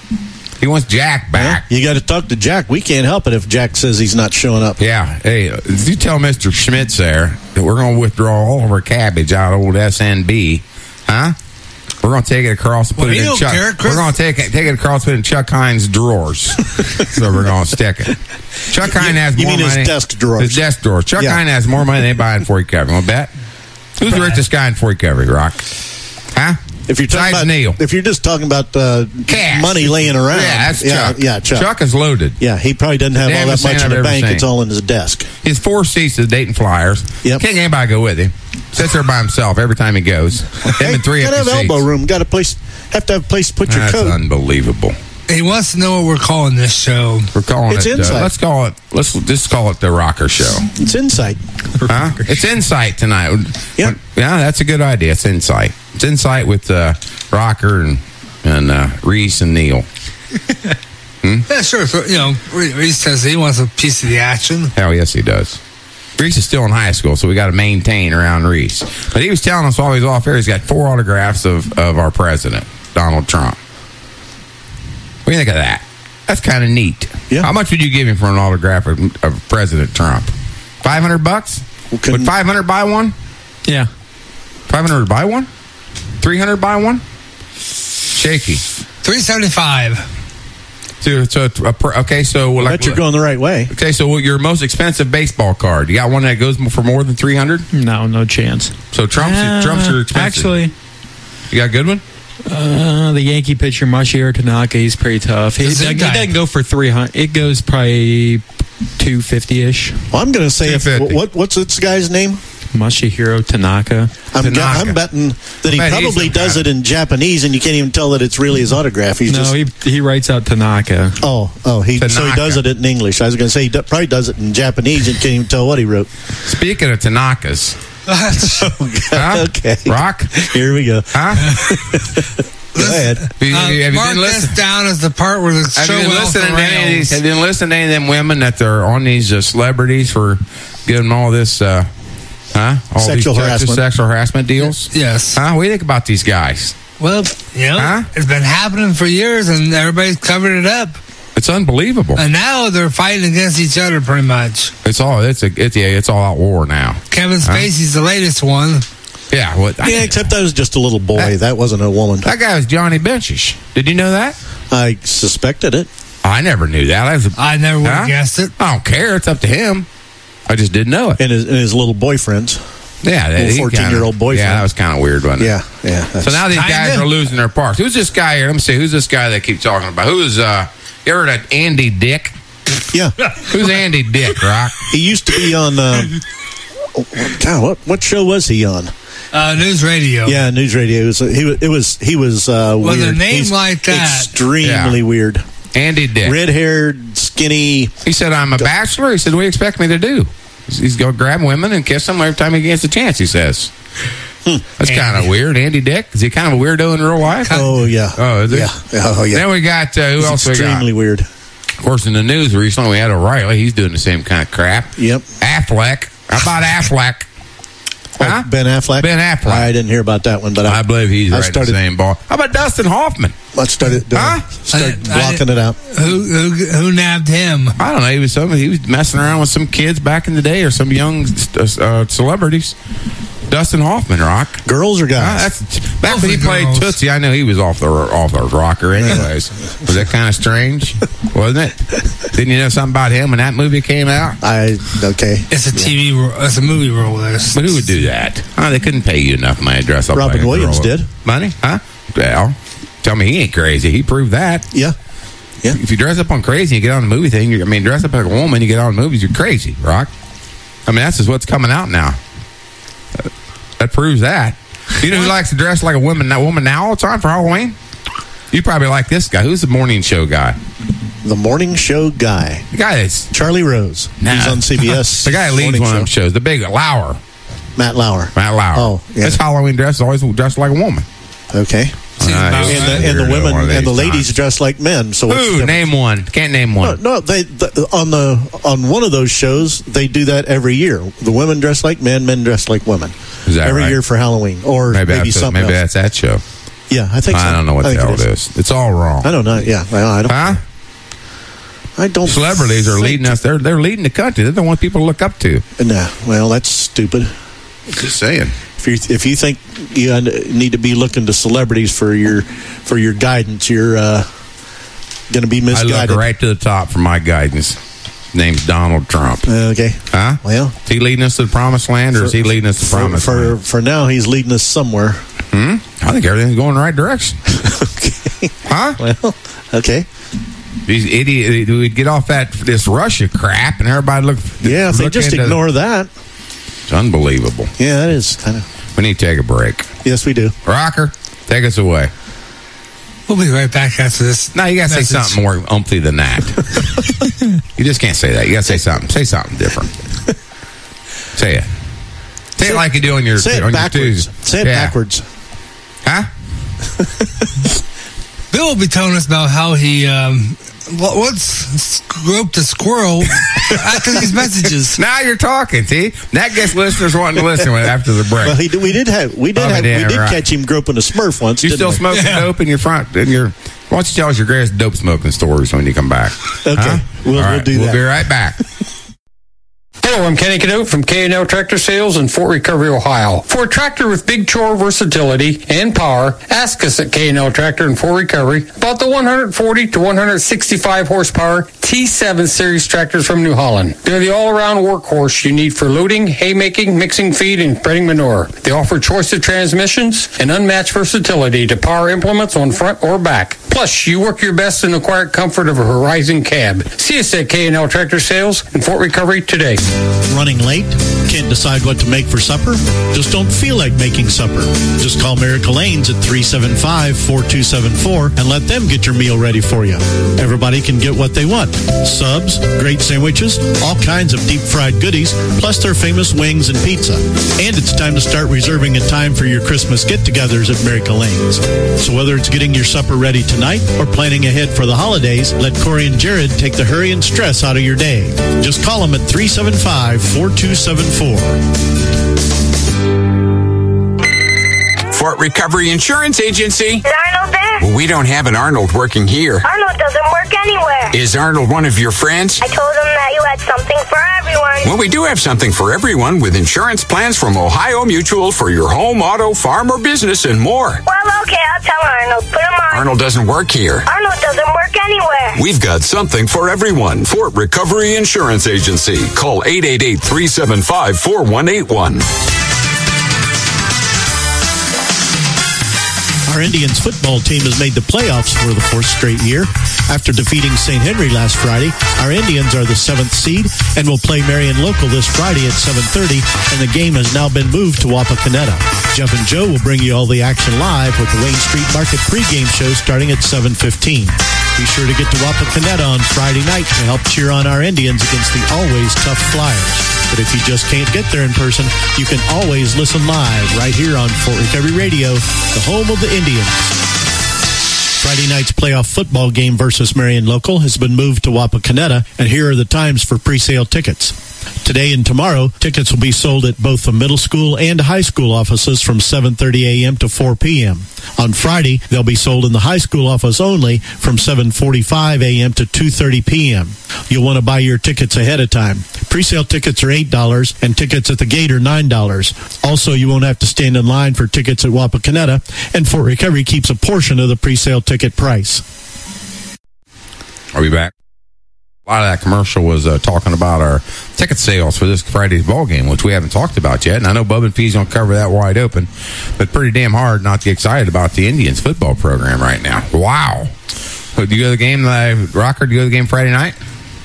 He wants Jack back. Well, you got to talk to Jack. We can't help it if Jack says he's not showing up. Yeah. Hey, if you tell Mister Schmitz there that we're going to withdraw all of our cabbage out of old S N B, huh? We're going to take it across and put well, it in Chuck. Care, we're going to take it, take it across, put it in Chuck Hines' drawers. So we're going to stick it. Chuck Hines has you more mean money. His desk drawers. His desk drawers. Chuck yeah. Hines has more money than anybody in Fort Recovery. Want to bet? Who's the richest guy in Fort Recovery, Rock? Huh? If you're talking about, Neil. If you're just talking about uh, cash, money laying around, yeah, that's yeah, Chuck. Yeah, Chuck. Chuck is loaded. Yeah, he probably doesn't have all that much in the bank. Seen. It's all in his desk. His four seats to the Dayton Flyers. Yep. Can't get anybody go with him. Sits there by himself every time he goes. Him hey, and three gotta have seats. elbow room. Got a place. Have to have a place to put your That's coat. That's unbelievable. He wants to know what we're calling this show. We're calling it's it. Insight. Uh, let's call it. Let's just call it the Rocker Show. It's Insight. Huh? It's Insight tonight. Yeah, yeah, that's a good idea. It's Insight. It's Insight with uh, Rocker and and uh, Reese and Neil. hmm? Yeah, sure. So, you know, Reese says he wants a piece of the action. Hell yes, he does. Reese is still in high school, so we got to maintain around Reese. But he was telling us while he was off air, he's got four autographs of, of our president, Donald Trump. What do you think of that? That's kind of neat. Yeah. How much would you give him for an autograph of, of President Trump? Five hundred bucks? Well, would five hundred buy one? Yeah. Five hundred buy one? Three hundred buy one? Shaky. Three seventy-five. So, so uh, okay, so I like, bet you're going the right way. Okay, so your most expensive baseball card, you got one that goes for more than three hundred? No, no chance. So Trump's uh, Trump's your expensive. Actually, you got a good one? Uh, the Yankee pitcher Masahiro Tanaka, he's pretty tough. He, he doesn't go for three hundred. It goes probably two fifty ish. Well, I'm going to say if, what what's this guy's name? Masahiro Tanaka. I'm, Tanaka. I'm betting that he probably does it in Japanese, and you can't even tell that it's really his autograph. He's no, just, he he writes out Tanaka. Oh, oh, he Tanaka. so he does it in English. I was going to say he do, probably does it in Japanese and can't even tell what he wrote. Speaking of Tanakas, oh, huh? Okay, Rock. Here we go. Huh? Go ahead. Uh, have you mark been this down as the part where the have show you been went off the listening to any of rails. these, Have you been listening to any of them women that are on these uh, celebrities for giving them all this, uh, huh? All sexual these harassment, sexual harassment deals? Yes. Huh? What do you think about these guys? Well, you know, huh? It's been happening for years, and everybody's covered it up. It's unbelievable. And now they're fighting against each other, pretty much. It's all it's a it's yeah, it's all out war now. Kevin Spacey's huh? the latest one. Yeah, what? Yeah, I, except that was just a little boy. That, that wasn't a woman. That guy was Johnny Benchish. Did you know that? I suspected it. I never knew that. I, was a, I never would have huh? guessed it. I don't care. It's up to him. I just didn't know it. And his, and his little boyfriends. Yeah, that fourteen-year-old boyfriend. Yeah, that was kind of weird, wasn't it? Yeah, yeah. So now these guys are losing their parks. Who's this guy here? Let me see. Who's this guy they keep talking about? Who's uh? You ever heard of Andy Dick? Yeah. Who's Andy Dick, Rock? He used to be on. Uh, God, what what show was he on? Uh, news radio. Yeah, news radio. It was he was it was he was uh, With weird. a name He's like that, extremely Yeah. weird. Andy Dick. Red haired, skinny. He said, I'm a bachelor. He said, what do you expect me to do? He's going to grab women and kiss them every time he gets a chance, he says. Hmm. That's kind of weird. Andy Dick, is he kind of a weirdo in real life? Oh, yeah. Oh, is he? Yeah. Oh, yeah. Then we got, uh, who He's else we got? extremely weird. Of course, in the news recently, we had O'Reilly. He's doing the same kind of crap. Yep. Affleck. How about Affleck? Huh? Oh, Ben Affleck? Ben Affleck. I didn't hear about that one, but I, I believe he's I right started, in the same ball. How about Dustin Hoffman? I started, uh, Huh? started I- I- blocking it out. Who, who who nabbed him? I don't know. He was some. He was messing around with some kids back in the day, or some young uh, celebrities. Dustin Hoffman, Rock. Girls or Uh, guys? that's, back Both when he the played girls. Tootsie, I know he was off the off the rocker. Anyways, was that kind of strange, wasn't it? Didn't you know something about him when that movie came out? I okay. It's a T V. ro- It's a movie role. There's- But who would do that? Oh, they couldn't pay you enough money to dress up. Robin like a Williams girl. did. Money, huh? Well, tell me he ain't crazy. He proved that. Yeah. Yeah. If you dress up on crazy, you get on the movie thing. I mean, dress up like a woman, you get on the movies. You're crazy, Rock. I mean, that's just what's coming out now. Uh, that proves that. You know who likes to dress like a woman, that woman now all the time for Halloween? You probably like this guy. Who's the morning show guy? The morning show guy. The guy that's Charlie Rose. Nah. He's on C B S. the guy that leads morning one of show. them shows. The big Lauer. Matt Lauer. Matt Lauer. Oh, yeah. His Halloween dress is always dressed like a woman. Okay. Uh, And the, and the women and the ladies dress like men. So what's the Who? difference? Name one. Can't name No, one. no, they the, on the on one of those shows they do that every year. The women dress like men, men dress like women. Is that every right? year for Halloween, or Maybe, maybe, that's, something maybe else. that's that show. Yeah, I think so. I don't know what I the think hell it is. It's all wrong. I don't know. Yeah, well, I don't. Huh? I don't. Celebrities are think- leading us. They're they're leading the country. They're the ones people look up to. Nah, well, that's stupid. Just saying. If you if you think you need to be looking to celebrities for your for your guidance, you're uh, going to be I misguided. look right to the top for my guidance. Name's Donald Trump. Okay. Huh? Well, is he leading us to the promised land, or is he leading us to the for, promised for, land? for now, he's leading us somewhere. Hmm? I think everything's going in the right direction. Okay. Huh? Well, okay. These idiot, we'd get off that this Russia crap, and everybody look. Yeah, if they look just into- ignore that. It's unbelievable. Yeah, that is kind of. We need to take a break. Yes, we do. Rocker, take us away. We'll be right back after this. No, you got to say message. something more umpty than that. You just can't say that. You got to say something. Say something different. Say it. Say, it like you do on your Say it on your backwards. twos. Say it Yeah. backwards. Huh? Bill will be telling us about how he um, what, what's roped a squirrel after these messages. Now you're talking. See, that gets listeners wanting to listen after the break. Well, he did, we did have we did Probably have did, we did right. catch him groping a Smurf once. You didn't still we? smoking Yeah. dope in your front? In your why don't you tell us your greatest dope smoking stories when you come back? Okay, Huh? we'll, All we'll right, do we'll that. be right back. Hello, I'm Kenny Cadote from K and L Tractor Sales in Fort Recovery, Ohio. For a tractor with big chore versatility and power, ask us at K and L Tractor in Fort Recovery about the one forty to one sixty-five horsepower T seven series tractors from New Holland. They're the all-around workhorse you need for loading, haymaking, mixing feed, and spreading manure. They offer choice of transmissions and unmatched versatility to power implements on front or back. Plus, you work your best in the quiet comfort of a Horizon cab. See us at K and L Tractor Sales in Fort Recovery today. Running late? Can't decide what to make for supper? Just don't feel like making supper. Just call Miracle Lanes at three seven five, four two seven four and let them get your meal ready for you. Everybody can get what they want. Subs, great sandwiches, all kinds of deep fried goodies, plus their famous wings and pizza. And it's time to start reserving a time for your Christmas get-togethers at Miracle Lanes. So whether it's getting your supper ready tonight or planning ahead for the holidays, let Corey and Jared take the hurry and stress out of your day. Just call them at three seven five, four two seven four. Fort Recovery Insurance Agency. Is Arnold there? Well, we don't have an Arnold working here. Arnold doesn't work anywhere. Is Arnold one of your friends? I told him that you had something for everyone. Well, we do have something for everyone with insurance plans from Ohio Mutual for your home, auto, farm, or business, and more. Well, okay, I'll tell Arnold. Put him on. Arnold doesn't work here. Arnold doesn't work anywhere. We've got something for everyone. Fort Recovery Insurance Agency. Call eight eight eight, three seven five, four one eight one. Our Indians football team has made the playoffs for the fourth straight year. After defeating Saint Henry last Friday, our Indians are the seventh seed and will play Marion Local this Friday at seven thirty, and the game has now been moved to Wapakoneta. Jeff and Joe will bring you all the action live with the Wayne Street Market pregame show starting at seven fifteen. Be sure to get to Wapakoneta on Friday night to help cheer on our Indians against the always tough Flyers. But if you just can't get there in person, you can always listen live right here on Fort Recovery Radio, the home of the Indians. Friday night's playoff football game versus Marion Local has been moved to Wapakoneta, and here are the times for pre-sale tickets. Today and tomorrow, tickets will be sold at both the middle school and high school offices from seven thirty a.m. to four p.m. On Friday, they'll be sold in the high school office only from seven forty-five a.m. to two thirty p.m. You'll want to buy your tickets ahead of time. Pre-sale tickets are eight dollars and tickets at the gate are nine dollars. Also, you won't have to stand in line for tickets at Wapakoneta, and Fort Recovery keeps a portion of the pre-sale ticket price. Are we back? A lot of that commercial was uh, talking about our ticket sales for this Friday's ball game, which we haven't talked about yet. And I know Bub and P's going to cover that wide open, but pretty damn hard not to get excited about the Indians football program right now. Wow. So do you go to the game, uh, Rocker? Do you go to the game Friday night?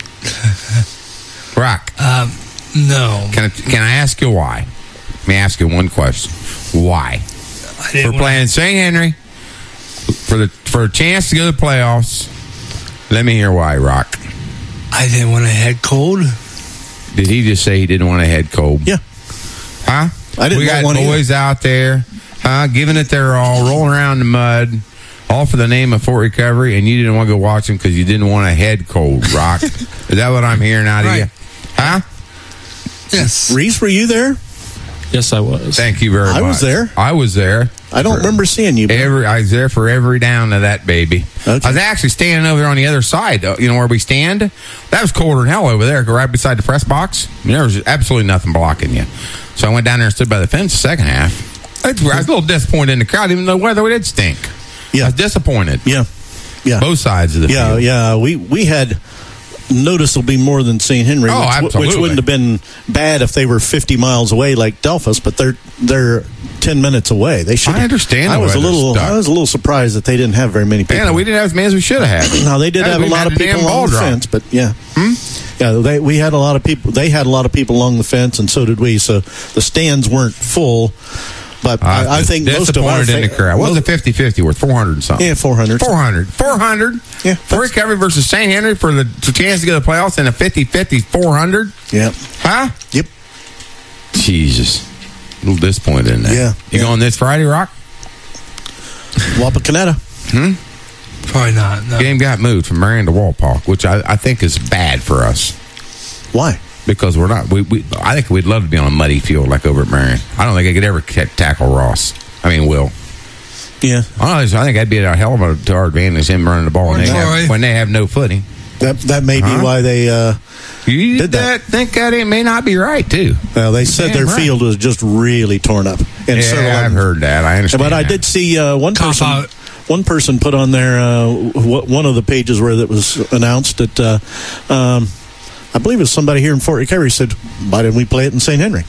Rock. Um, no. Can I, can I ask you why? Let me ask you one question. Why? We're playing Saint Henry for the for a chance to go to the playoffs. Let me hear why, Rock. I didn't want a head cold. Did he just say he didn't want a head cold? Yeah. Huh? I didn't we got want one boys either. out there, huh? Giving it their all, rolling around in the mud, all for the name of Fort Recovery, and you didn't want to go watch them because you didn't want a head cold, Rock. Is that what I'm hearing out Right. of you? Huh? Yes. Reese, were you there? Yes, I was. Thank you very I much. was there. I was there. I don't For remember seeing you. but- Every I was there for every down of that baby. Okay. I was actually standing over there on the other side, uh, you know, where we stand. That was colder than hell over there, right beside the press box. There was absolutely nothing blocking you. So I went down there and stood by the fence the second half. I was, I was a little disappointed in the crowd, even though the weather did stink. Yeah. I was disappointed. Yeah. Yeah. Both sides of the Yeah, field. yeah. We we had noticeably more than Saint Henry, Oh, which, absolutely. which wouldn't have been bad if they were fifty miles away like Delphus, but they're they're ten minutes away. They should. I understand I the was a weather's little. stuck. I was a little surprised that they didn't have very many people. Man, we didn't have as many as we should have had. Now they did Hey, have a we lot had of the damn people ball along the drop. fence, but yeah, Hmm? yeah. They we had a lot of people. They had a lot of people along the fence, and so did we. So the stands weren't full. But Uh, I, I think most of our disappointed in the fa- crowd. What was it, fifty-fifty worth? four hundred and something. Yeah, four hundred. four hundred. four hundred. Yeah, For Recovery versus Saint Henry for the to chance to go to the playoffs and a fifty-fifty four hundred. Yeah. Huh? Yep. Jesus. A little disappointed in that. Yeah, You yeah. going this Friday, Rock? Wapakoneta. Hmm? Probably not. No. Game got moved from Marion to Walpaw, which I, I think is bad for us. Why? Because we're not. We, we I think we'd love to be on a muddy field like over at Marion. I don't think I could ever ca- tackle Ross. I mean, Will. Yeah. Honestly, I think that'd be a hell of a to our advantage him running the ball when they, Sorry. have, when they have no footing. That that may be Huh? why they. Uh, You Did that. that, think that it may not be right too. Well, they said Damn their right. field was just really torn up. And Yeah, several of I've them- heard that. I understand. But I that. did see uh, one Cop person. out. One person put on there uh, wh- one of the pages where that was announced that uh, um, I believe it was somebody here in Fort Recovery said, "Why didn't we play it in Saint Henry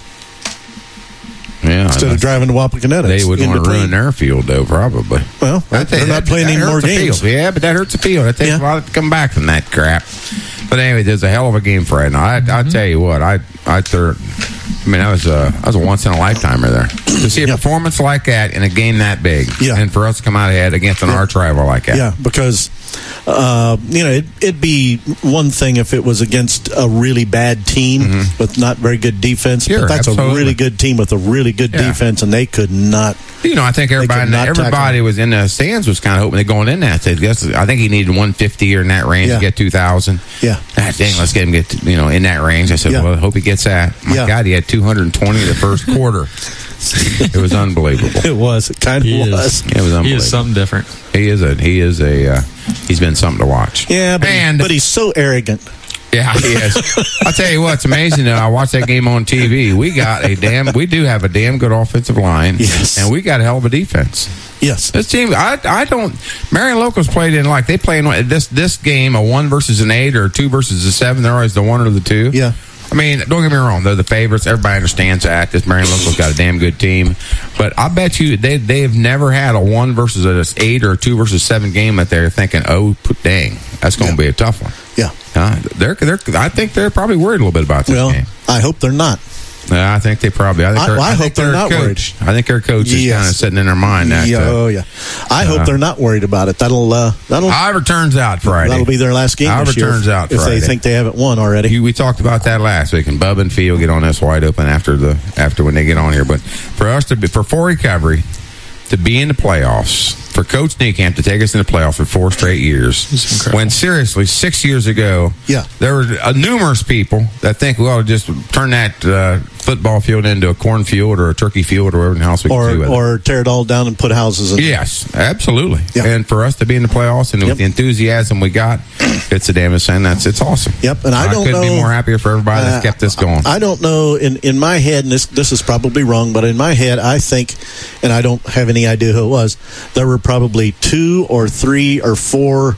Yeah, instead of driving to Wapakoneta?" they It's would in want to between. ruin their field, though. Probably. Well, That- they're not that- playing that any more hurts the games. field. Yeah, but that hurts the field. It takes Yeah. a lot to come back from that crap. But anyway, there's a hell of a game Friday night. I, I tell you what, I I thir- I mean, that was a that was a once in a lifetimer there to see a Yeah. performance like that in a game that big, Yeah. and for us to come out ahead against an Yeah. arch rival like that. Yeah, because uh, you know it, it'd be one thing if it was against a really bad team with not very good defense, Sure, but that's absolutely. a really good team with a really good Yeah. defense, and they could not. You know, I think everybody could not tackle everybody was in the stands was kind of hoping they're going in that. They guess I think he needed one fifty or in that range Yeah. to get two thousand. Yeah. Ah, dang, let's get him get to, you know in that range. I said, Yeah. well, I hope he gets that. My Yeah. God, he had two hundred twenty the first quarter. It was unbelievable. It was. It kind of He was. is. It was He unbelievable. is something different. He is a he is a uh, he's been something to watch. Yeah, but, and but he's so arrogant. yeah, he is. I'll tell you what, it's amazing though. I watched that game on T V. We got a damn we do have a damn good offensive line. Yes. And we got a hell of a defense. Yes. This team, I, I don't. Marion Locals played in like they play in this this game a one versus an eight or a two versus a seven. They're always the one or the two. Yeah. I mean, don't get me wrong; they're the favorites. Everybody understands that. This Marion Local's got a damn good team, but I bet you they they've never had a one versus an eight or a two versus seven game that they're thinking, oh, dang, that's going to yeah. be a tough one. Yeah, uh, they're they're. I think they're probably worried a little bit about this well, game. I hope they're not. Yeah, I think they probably. I, think I, well, I, I hope think they're not coach, worried. I think their coach is yes. kind of sitting in their mind. That, yeah, uh, oh yeah. I uh, hope they're not worried about it. That'll uh, that'll. However, turns out Friday. That'll be their last game. However, this year turns out if Friday. they think they haven't won already. You, we talked about that last week, and Bub and Fee will get on this wide open after the after when they get on here. But for us to be for Fort Recovery to be in the playoffs, for Coach Niekamp to take us in the playoffs for four straight years, when seriously six years ago, yeah, there were uh, numerous people that think, well, just turn that uh, football field into a cornfield or a turkey field or whatever else we or, can do with or it. tear it all down and put houses in. Yes, absolutely. Yep. And for us to be in the playoffs and yep. with the enthusiasm we got, it's a damn shame. That's it's awesome. Yep, and I, I don't couldn't know, be more happier for everybody that's uh, kept this going. I don't know. In in my head, and this this is probably wrong, but in my head, I think, and I don't have any idea who it was. There were probably two or three or four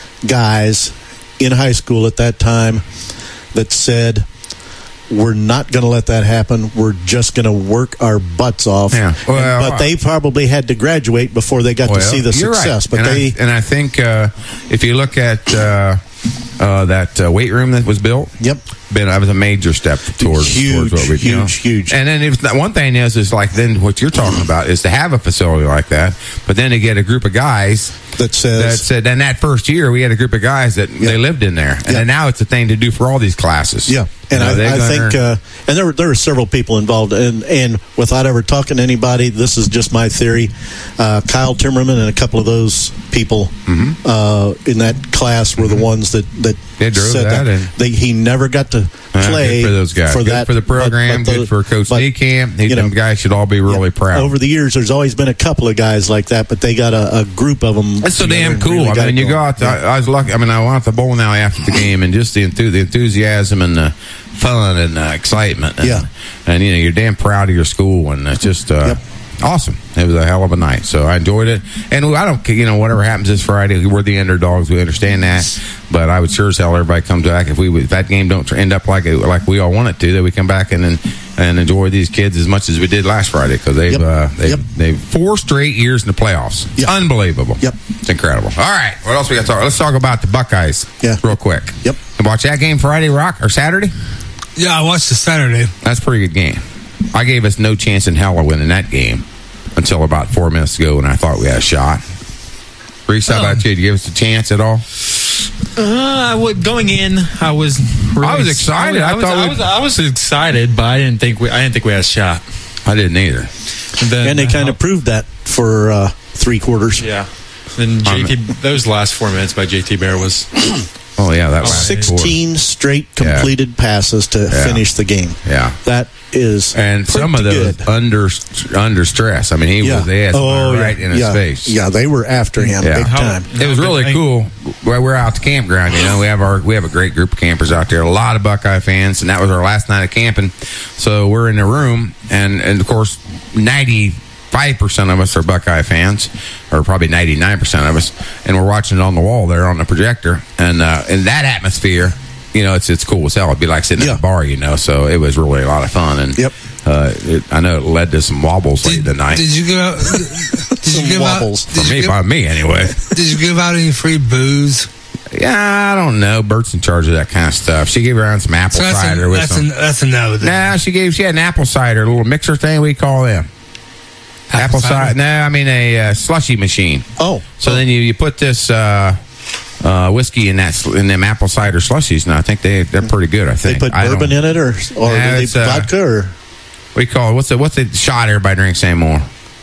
guys in high school at that time that said, we're not going to let that happen. We're just going to work our butts off. Yeah. Well, and, but they probably had to graduate before they got well, to see the success. Right. But and they I, and I think uh, if you look at uh, uh, that uh, weight room that was built, yep, been that was a major step towards huge, towards what we huge, you know. huge. And then if one thing is is like then what you're talking about is to have a facility like that, but then to get a group of guys that says that said. Then that first year we had a group of guys that yep. they lived in there, and yep. then now it's a thing to do for all these classes. Yeah, and you know, I, I think, uh, and there were there were several people involved, and and without ever talking to anybody, this is just my theory. Uh, Kyle Timmerman and a couple of those people mm-hmm. uh, in that class were mm-hmm. the ones that that they drove said that, that. And they, he never got to play uh, good for those guys. For good that, for the program, but, but the, good for Coach Niekamp. You know, them guys should all be really yeah, proud. Over the years, there's always been a couple of guys like that, but they got a, a group of them. That's so damn cool. Really I mean, you go out. To, yeah. I, I was lucky. I mean, I went out to the bowling alley after the game, and just the, enthu- the enthusiasm and the fun and the excitement. And, yeah, and you know, you're damn proud of your school, and it's just. Uh, yep. Awesome. It was a hell of a night. So I enjoyed it. And I don't, you know, whatever happens this Friday, we're the underdogs. We understand that. But I would sure as hell everybody come back if we if that game don't end up like it, like we all want it to, that we come back and and, and enjoy these kids as much as we did last Friday because they've, yep. uh, they've, yep. they've four straight years in the playoffs. Yep. Unbelievable. Yep. It's incredible. All right. What else we got to talk? Let's talk about the Buckeyes yeah. real quick. Yep. You watch that game Friday, Rock, or Saturday? Yeah, I watched the Saturday. That's a pretty good game. I gave us no chance in hell of winning that game until about four minutes ago when I thought we had a shot. Reese, how about you? Did you give us a chance at all? Uh, well, going in, I was. Really I was excited. I, I, was, thought I, was, I was excited, but I didn't think we. I didn't think we had a shot. I didn't either. And, then, and they kind of proved that for uh, three quarters. Yeah. Then J T, those last four minutes by J T Bear was. Oh yeah, that was sixteen quarter. straight completed yeah. passes to yeah. finish the game. Yeah, that is and some of those good. under under stress. I mean, he yeah. was they had oh, right yeah. in his yeah. face. Yeah, they were after him yeah. big How, time. It was really cool. We're out at the campground. You know, we have our we have a great group of campers out there. A lot of Buckeye fans, and that was our last night of camping. So we're in the room, and and of course, ninety. Five percent of us are Buckeye fans, or probably ninety-nine percent of us, and we're watching it on the wall there on the projector. And uh, in that atmosphere, you know, it's it's cool as hell. It'd be like sitting yeah. at a bar, you know. So it was really a lot of fun. And yep. uh, it, I know it led to some wobbles late did, tonight. Did you give out? Did you give wobbles out, for me? Give, by me, anyway. Did you give out any free booze? Yeah, I don't know. Bert's in charge of that kind of stuff. She gave around some apple so cider a, with that's some. A, that's a no. Then. Nah, she gave. She had an apple cider, a little mixer thing. We call them. Apple, apple cider? cider? No, I mean a uh, slushy machine. Oh, so oh. then you, you put this uh, uh, whiskey in that in them apple cider slushies, and I think they they're pretty good. I think they put I bourbon in it, or or nah, they uh, vodka, or what do you call it? What's the what's the shot everybody drinks anymore?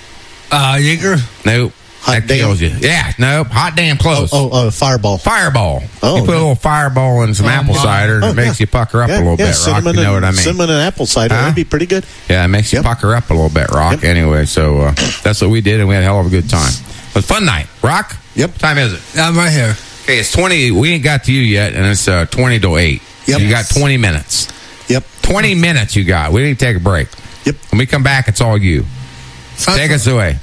Uh, Jaeger. Nope. Hot that damn. kills you. Yeah, nope. Hot damn close. Oh, oh, uh, Fireball. Fireball. Oh, you put yeah. a little Fireball and some oh, apple yeah. cider, and oh, it makes yeah. you pucker up yeah, a little yeah, bit, Rock. You know what I mean? Cinnamon and apple cider. Huh? That'd be pretty good. Yeah, it makes you yep. pucker up a little bit, Rock. Yep. Anyway, so uh, that's what we did, and we had a hell of a good time. But fun night. Rock? Yep. What time is it? I'm right here. Okay, it's twenty. We ain't got to you yet, and it's uh, twenty to eight. Yep. So you got twenty minutes. Yep. twenty minutes you got. We need to take a break. Yep. When we come back, it's all you. Sounds take us away.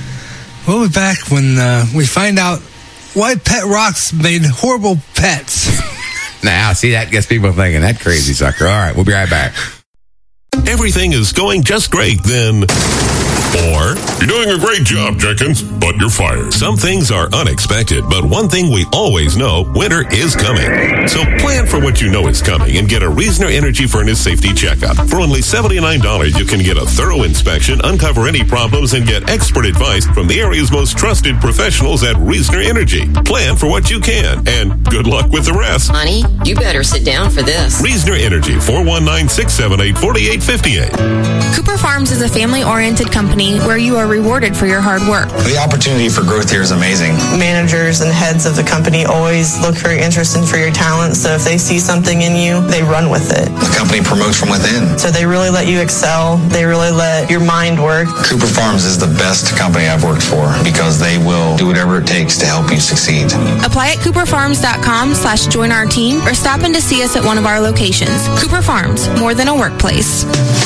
We'll be back when uh, we find out why Pet Rocks made horrible pets. Now, see, that gets people thinking, that crazy sucker. All right, we'll be right back. Everything is going just great, then... Or, you're doing a great job, Jenkins, but you're fired. Some things are unexpected, but one thing we always know, winter is coming. So plan for what you know is coming and get a Reasoner Energy Furnace Safety Checkup. For only seventy-nine dollars, you can get a thorough inspection, uncover any problems, and get expert advice from the area's most trusted professionals at Reasoner Energy. Plan for what you can, and good luck with the rest. Honey, you better sit down for this. Reasoner Energy, four one nine, six seven eight, four eight five eight. Cooper Farms is a family-oriented company where you are rewarded for your hard work. The opportunity for growth here is amazing. Managers and heads of the company always look very interested for your talent, so if they see something in you, they run with it. The company promotes from within. So they really let you excel. They really let your mind work. Cooper Farms is the best company I've worked for because they will do whatever it takes to help you succeed. Apply at cooper farms dot com slash join our team or stop in to see us at one of our locations. Cooper Farms, more than a workplace.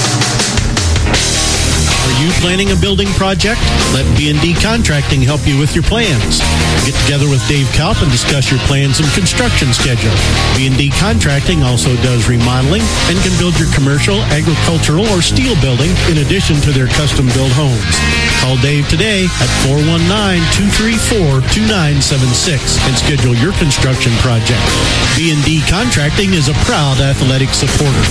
Are you planning a building project? Let B and D Contracting help you with your plans. Get together with Dave Kalp and discuss your plans and construction schedule. B and D Contracting also does remodeling and can build your commercial, agricultural, or steel building in addition to their custom-built homes. Call Dave today at four one nine, two three four, two nine seven six and schedule your construction project. B and D Contracting is a proud athletic supporter.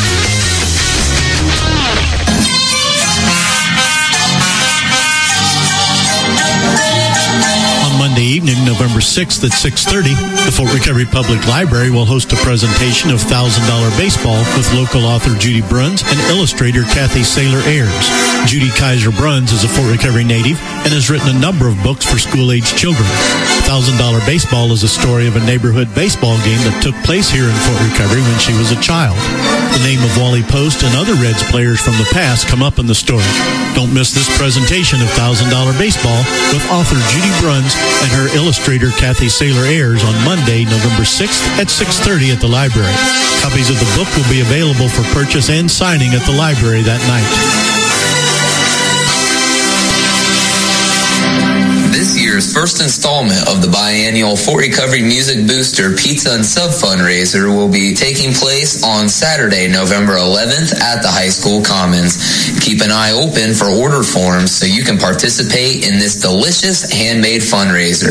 Monday evening, November sixth at six thirty, the Fort Recovery Public Library will host a presentation of one thousand dollars Baseball with local author Judy Bruns and illustrator Kathy Saylor Ayers. Judy Kaiser Bruns is a Fort Recovery native and has written a number of books for school-aged children. one thousand dollars Baseball is a story of a neighborhood baseball game that took place here in Fort Recovery when she was a child. The name of Wally Post and other Reds players from the past come up in the story. Don't miss this presentation of one thousand dollars Baseball with author Judy Bruns and her illustrator Kathy Saylor Ayers on Monday, November sixth at six thirty at the library. Copies of the book will be available for purchase and signing at the library that night. This year's first installment of the biannual Fort Recovery Music Booster Pizza and Sub fundraiser will be taking place on Saturday, November eleventh at the High School Commons. Keep an eye open for order forms so you can participate in this delicious handmade fundraiser.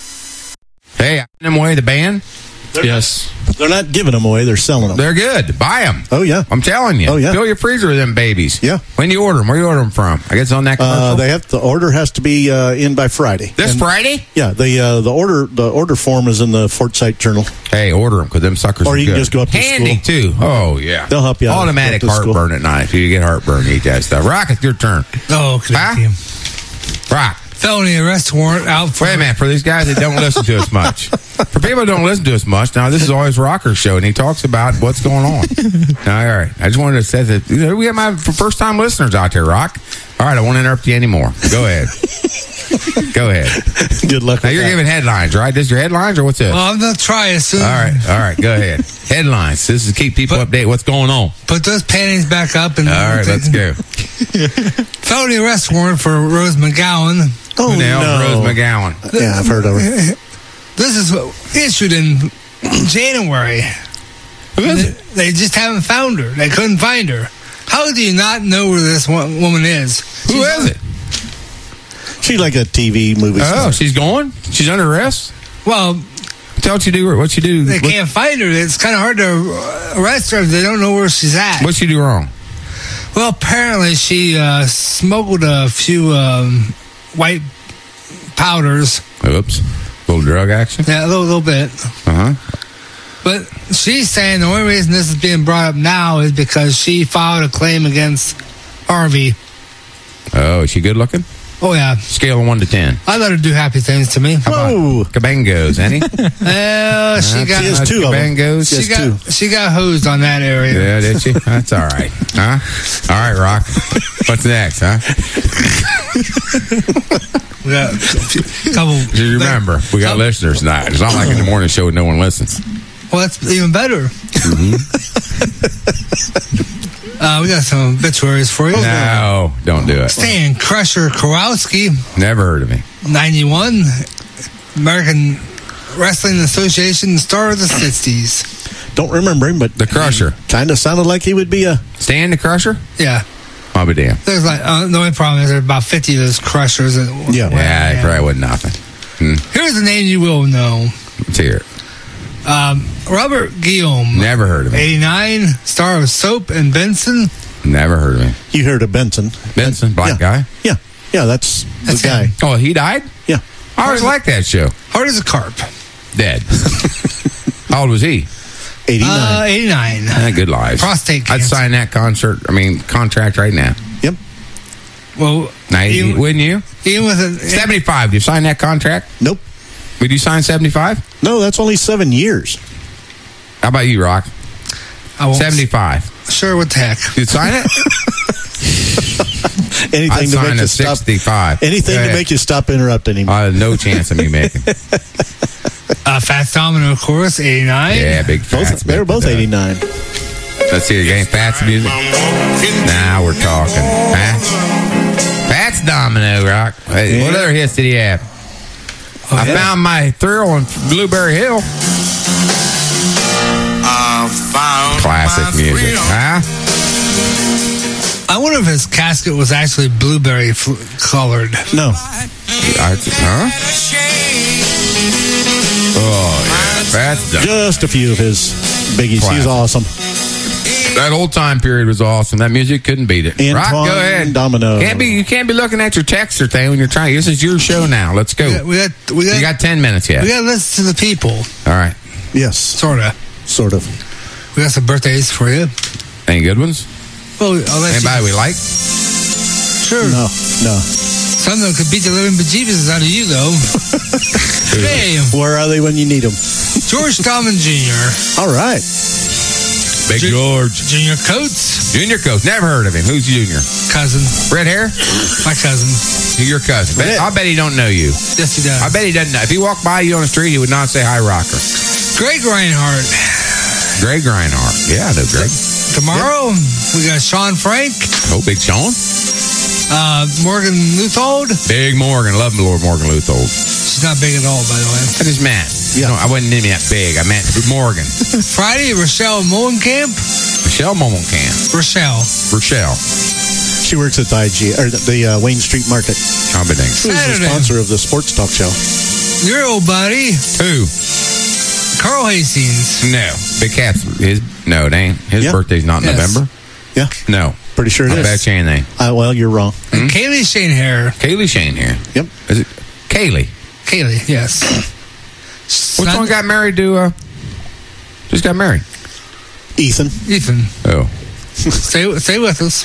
Hey, I'm away the band. They're yes. Not, they're not giving them away. They're selling them. They're good. Buy them. Oh, yeah. I'm telling you. Oh, yeah. Fill your freezer with them babies. Yeah. When you order them, where you order them from? I guess on that commercial? Uh, they have the order has to be uh, in by Friday. This and, Friday? Yeah. The uh, the order the order form is in the Fort Site Journal. Hey, order them because them suckers or are you good. can just go up to Handy, school. too. Oh, yeah. They'll help you out. Automatic heartburn at night. If you get heartburn, eat that stuff. Rock, it's your turn. Oh, okay. Huh? Rock. Felony arrest warrant out for... Wait a minute. For these guys that don't listen to us much. For people that don't listen to us much, now this is always Rocker's show, and he talks about what's going on. Now, all right. I just wanted to say that you know, we have my first-time listeners out there, Rock. All right, I won't interrupt you anymore. Go ahead. Go ahead. Good luck. Now, you're that. giving headlines, right? This is your headlines, or what's this? Well, I'm going to try it soon. All right. All right. Go ahead. Headlines. This is to keep people updated. What's going on? Put those panties back up. And all right, let's go. Felony arrest warrant for Rose McGowan. Oh, now, no. Rose McGowan. Yeah, I've heard of her. This is issued in January. Who is it? They just haven't found her. They couldn't find her. How do you not know where this woman is? Who She's is it? She's like a T V movie Oh, star. she's going? She's under arrest? Well, tell what you do. What you do? They what, can't find her. It's kind of hard to arrest her if they don't know where she's at. What she do wrong? Well, apparently she uh, smuggled a few um, white powders. Oops. A little drug action? Yeah, a little, little bit. Uh-huh. But she's saying the only reason this is being brought up now is because she filed a claim against Harvey. Oh, is she good looking? Oh, yeah. Scale of one to ten. I let her do happy things to me. Whoa. Cabangos, ain't he? Well, she got... She has two Cabangos. She, she, got, two. she got hosed on that area. Yeah, did she? That's all right. Huh? All right, Rock. What's next, huh? We got a couple... Just remember, we got couple, listeners tonight. It's not like in the morning show no one listens. Well, that's even better. Mm-hmm. uh, we got some obituaries for you. No, don't do it. Stan Crusher Kowalski. Never heard of him. ninety-one. American Wrestling Association star of the sixties. Don't remember him, but the Crusher kind of sounded like he would be a Stan the Crusher. Yeah, I'll be damned. There's like uh, the only problem is there's about fifty of those Crushers. That, Yeah, well, yeah, it probably wasn't nothing. Hmm. Here's a name you will know. Let's hear it. Um, Robert Guillaume. Never heard of him. eighty-nine, star of Soap and Benson. Never heard of him. You heard of Benson? Benson, black yeah. guy. Yeah, yeah, that's, That's the guy. him. Oh, he died. Yeah, I always liked that show. Hard as a carp. Dead. How old was he? eighty-nine. Uh, eighty-nine. Ah, good lives. Prostate I'd cancer. sign that concert. I mean, contract right now. Yep. Well, ninety, even- wouldn't you? Even with a seventy-five. Did you sign that contract? Nope. Would you sign seventy-five? No, that's only seven years. How about you, Rock? I won't seventy-five. Sure, what the heck? You'd sign it? Anything I'd to sign make a you stop. sixty-five. Anything Go to ahead. make you stop interrupting him. Uh, no chance of me making. Uh, Fats Domino, of course, eighty-nine. Yeah, big Both, fats. they were both eighty-nine. Let's see again. Fats music. Now we're talking. Huh? Fats Domino, Rock. Hey, Yeah. What other hits did he have? Oh, I yeah. found my thrill on Blueberry Hill. Classic music. Huh? I wonder if his casket was actually blueberry fl- colored. No. I, huh? Oh, yeah. Fats Domino. Just a few of his biggies. He's Classic. awesome. That old time period was awesome. That music couldn't beat it. Antoine Rock, go ahead. Domino. Can't be. You can't be looking at your text or thing when you're trying. This is your show now. Let's go. We got, we got, we got, You got ten minutes yet. we got to listen to the people, All right. Yes, sort of. sort of. We got some birthdays for you. Any good ones? Well, I'll let Anybody you, we like? Sure. No, no. Some of them could beat the living bejeebus out of you, though. Hey, Where are they when you need them? George Stallman Junior All right. Big Ju- George. Junior Coates, Junior Coach. Never heard of him. Who's Junior? cousin, Red hair? my cousin. Your cousin. Bet, I bet he don't know you. Yes, he does. I bet he doesn't know. If he walked by you on the street, he would not say hi, Rocker. Greg Reinhardt. Greg Reinhardt. Yeah, I know Greg. Tomorrow, we got Sean Frank, Oh, Big Sean. uh, Morgan Luthold. Big Morgan. Love Lord Morgan Luthold. She's not big at all, by the way. I just meant. Yeah. No, I wasn't meaning that big. I meant Morgan. Friday, Rochelle Molenkamp. Michelle Momoncan. Rochelle. Rochelle. She works at the I G or the, the uh, Wayne Street Market. I'll be dang. Who's the Saturday. sponsor of the sports talk show? Your old buddy, Who? Carl Hastings. No. Big Cat's. His, no, it ain't. His Yeah. birthday's not in Yes. November. Yeah, No. pretty sure it I is. bet you anything. Uh, well, you're wrong. And Kaylee Shane Hair. Kaylee Shane here. Yep. Is it Kaylee? Kaylee, yes. Which one got married to, uh, just got married? Ethan. Ethan. Oh. Stay, stay with us.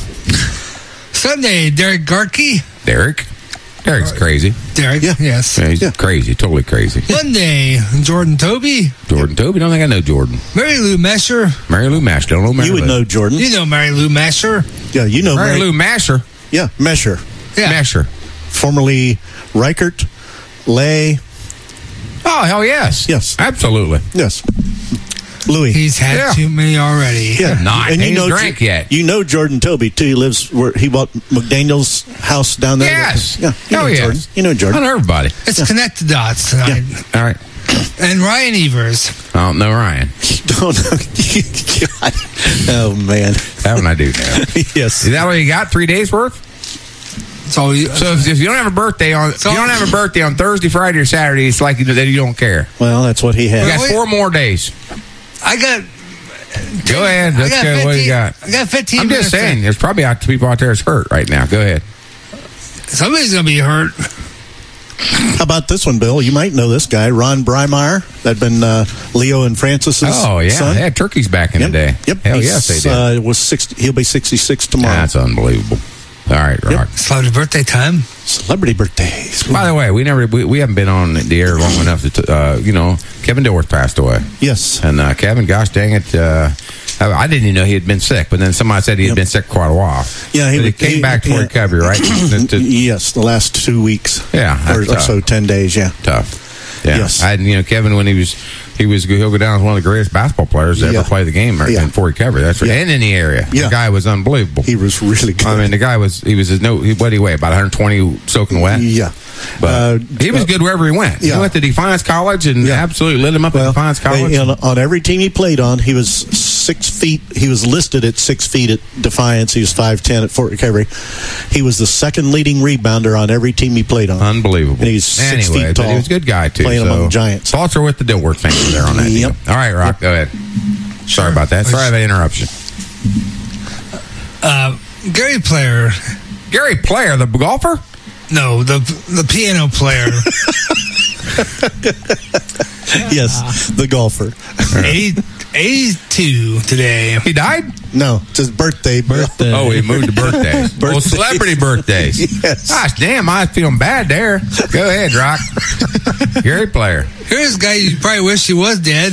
Sunday, Derek Garkey. Derek? Derek's crazy. Derek, Yeah. yes. Yeah, he's crazy. Totally crazy. Monday, Jordan Toby. Jordan Toby? Don't think I know Jordan. Mary Lou Mesher. Mary Lou Masher. Don't know Mary You would Lou. know Jordan. You know Mary Lou Mesher. Yeah, you know Mary, Mary Lou Masher. Yeah, Mesher, Yeah. Masher. formerly Reichert, Lay. Oh, hell yes. Yes. Absolutely. Yes, Louis. He's had Yeah. too many already. Yeah, Not. and He you ain't know, drank Jo- yet. You know Jordan Toby too. He lives where he bought McDaniel's house down there. Yes. Yeah, you Oh, know yes. Jordan. You know I Jordan. know everybody. Let's connect the dots tonight. All right. And Ryan Evers. I don't know Ryan. Don't know. God. Oh man. That one I do know. Yes. Is that what you got? Three days worth? So, you, So if, if you don't have a birthday on, if you don't have a birthday on Thursday, Friday, or Saturday, it's like you, that you don't care. Well, that's what he You had. got four more days. I got. Go ahead. I Let's got go. What do you fifteen got? I got fifteen I'm just minutes saying, there's probably out people out there that's hurt right now. Go ahead. Somebody's going to be hurt. How about this one, Bill? You might know this guy, Ron Breimeyer. That'd been uh, Leo and Francis's Oh yeah, son. they had turkeys back in Yep. the day. Yep. Hell He's, yes, they did. Uh, was sixty, he'll be sixty-six tomorrow. That's unbelievable. All right, Rock. Celebrity birthday time. Celebrity birthdays. By the way, we never we, we haven't been on the air long enough to t- uh, you know Kevin Dorth passed away. Yes. And uh, Kevin, gosh dang it, uh, I I didn't even know he had been sick, but then somebody said he had Yep. been sick quite a while. Yeah, he, But he would- came he- back to yeah. recovery, right? To- to- Yes, the last two weeks. Yeah, or, that's or tough. so, ten days. Yeah. Tough. Yeah. Yes. I, you know, Kevin, when he was, he was, he'll go down as one of the greatest basketball players to Yeah. ever play the game or, Yeah. in Fort Recovery. That's right. Yeah. And in the area. Yeah. The guy was unbelievable. He was really good. I mean, the guy was, he was, his no, he, what did he weigh? About one hundred twenty soaking wet? Yeah. But Uh, he was uh, good wherever he went. yeah. He went to Defiance College and Yeah. absolutely lit him up Well, at Defiance College. they- on, on every team he played on, he was six feet. He was listed at six feet at Defiance. He was five ten at Fort Recovery. He was the second leading rebounder on every team he played on. Unbelievable. And he's six anyway, feet but tall. he was a good guy, too. Playing so among giants. Thoughts are with the Dilworth family there on that Yep. deal. All right, Rock, go ahead. Sorry about that. Sorry about the interruption. Uh, Gary Player. Gary Player, the golfer? No, the the piano player. Yes, the golfer. eighty, eighty-two today. He died? No, it's his birthday. Birthday. Oh, he moved to birthdays. Well, Birthdays. celebrity birthdays. Yes. Gosh, damn, I was feeling bad there. Go ahead, Rock. Gary Player. Here's a guy you probably wish he was dead.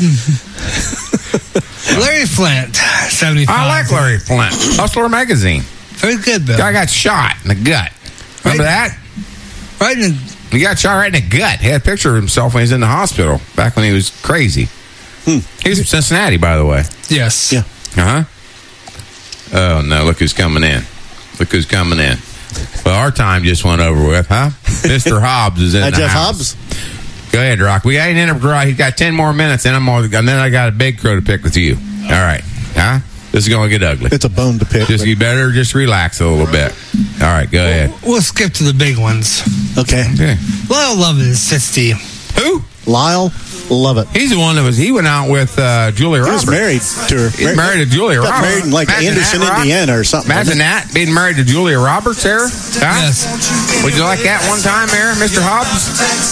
Larry Flint, seventy-five. I like Larry Flint. Hustler Magazine. Very good, Bill. Guy got shot in the gut. Remember that? Right in He got shot right in the gut. He had a picture of himself when he was in the hospital back when he was crazy. Hmm. He was from Cincinnati, by the way. Yes. Yeah. Uh huh. Oh, no. Look who's coming in. Look who's coming in. Well, our time just went over with, huh? Mister Hobbs is in Hi, the Jeff house. Hobbs. Go ahead, Rock. We ain't in a He's got ten more minutes, and I'm on, and then I got a big crow to pick with you. All right. Huh? This is going to get ugly. It's a bone to pick. Just but- you better just relax a little bit. All right, go ahead. We'll skip to the big ones. Okay. Okay. Lyle Lovett is sixty. Who? Lyle Lovett. He's the one that was. He went out with uh, Julia He Roberts. was married to her. He's married to Julia Got Roberts. married in like Imagine Anderson, that, Rock. Indiana, or something. Imagine that being married to Julia Roberts, there. Huh? Yes. Would you like that one time, there, Mister Hobbs?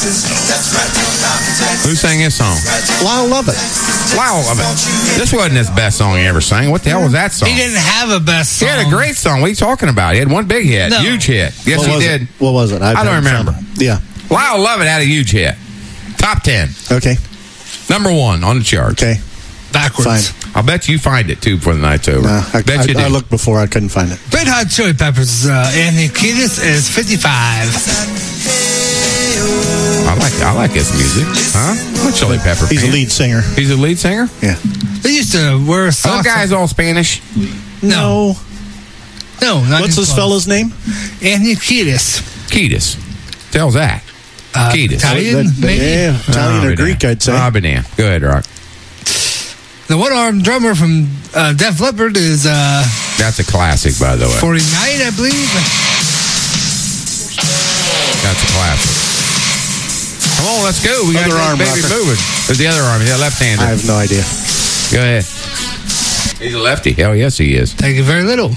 Who sang his song? Lyle Lovett. Lyle Lovett. This wasn't his best song he ever sang. What the hell was that song? He didn't have a best He song. had a great song. What are you talking about? He had one big hit, No. huge hit. Yes, What he was did. It? What was it? I don't haven't found remember. it. Yeah. Lyle Lovett had a huge hit. Top ten. Okay. Number one on the charts. Okay. Backwards. Fine. I'll bet you find it, too, before the night's over. Nah, I, bet I, you do. I looked before. I couldn't find it. Red Hot Chili Peppers, uh, Anthony Kiedis is fifty-five. I like I like his music. Huh? I'm a Chili Pepper He's fan. a lead singer. He's a lead singer? Yeah. They used to wear Are socks. those guys all Spanish? No. No, not What's even this close. fellow's name? Anthony Kiedis. Ketis. Tells that. Uh, Ketis. Italian, That- that- maybe? Yeah, Italian I'll or be Greek, damned. I'd say. I'll be damned. Go ahead, Rock. The one-armed drummer from uh, Def Leppard is uh, That's a classic, by the way. forty-nine, I believe. That's a classic. Come on, let's go. We got Other that arm baby rocker. moving. There's the other arm. He's a left-hander. I have no idea. Go ahead. He's a lefty. Hell yes, he is. Thank you very little.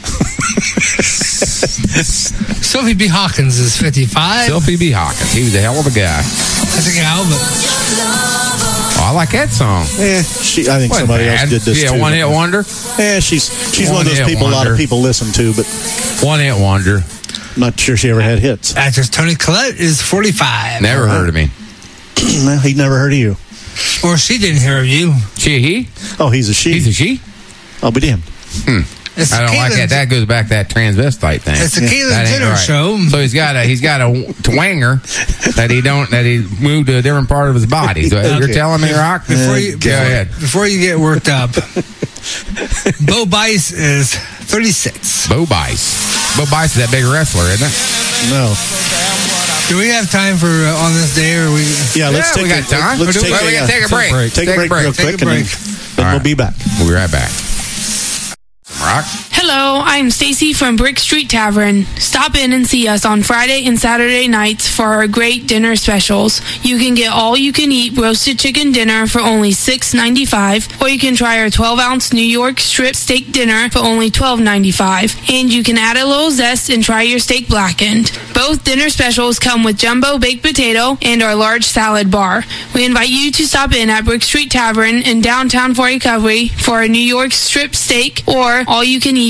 Sophie B. Hawkins is fifty-five. Sophie B. Hawkins. He was a hell of a guy. That's a gal, but Oh, I like that song. Yeah, she. I think Wasn't somebody bad. else did this Yeah, too. one hit wonder. Yeah, she's she's one, One of those hit people a lot wonder. of people listen to, but One hit wonder. not sure she ever had hits. actress Toni Collette is forty-five. Never heard of me. No, he never heard of you. Or she didn't hear of you. She, he? Oh, he's a she. He's a she? I'll be damned. Hmm. It's I don't like Caitlyn- that. That goes back to that transvestite thing. It's the Caitlyn That ain't Jenner show. So he's got a he's got a twanger that he don't that he moved to a different part of his body. So you're Okay. telling me, Rock? Before you, Go before, ahead. before you get worked up, Bo Bice is thirty-six. Bo Bice. Bo Bice is that big wrestler, isn't it? No. Do we have time for uh, on this day, or we? Yeah, let's Yeah, take we got a, time. Let's Well, take, we a, gotta uh, take a break. Take, a break, real Take a quick, and then, break. then All we'll right. be back. We'll be right back. Rock. Hello, I'm Stacy from Brick Street Tavern. Stop in and see us on Friday and Saturday nights for our great dinner specials. You can get all-you-can-eat roasted chicken dinner for only six ninety-five, or you can try our twelve-ounce New York strip steak dinner for only twelve ninety-five. And you can add a little zest and try your steak blackened. Both dinner specials come with jumbo baked potato and our large salad bar. We invite you to stop in at Brick Street Tavern in downtown Fort Recovery for a New York strip steak or all-you-can-eat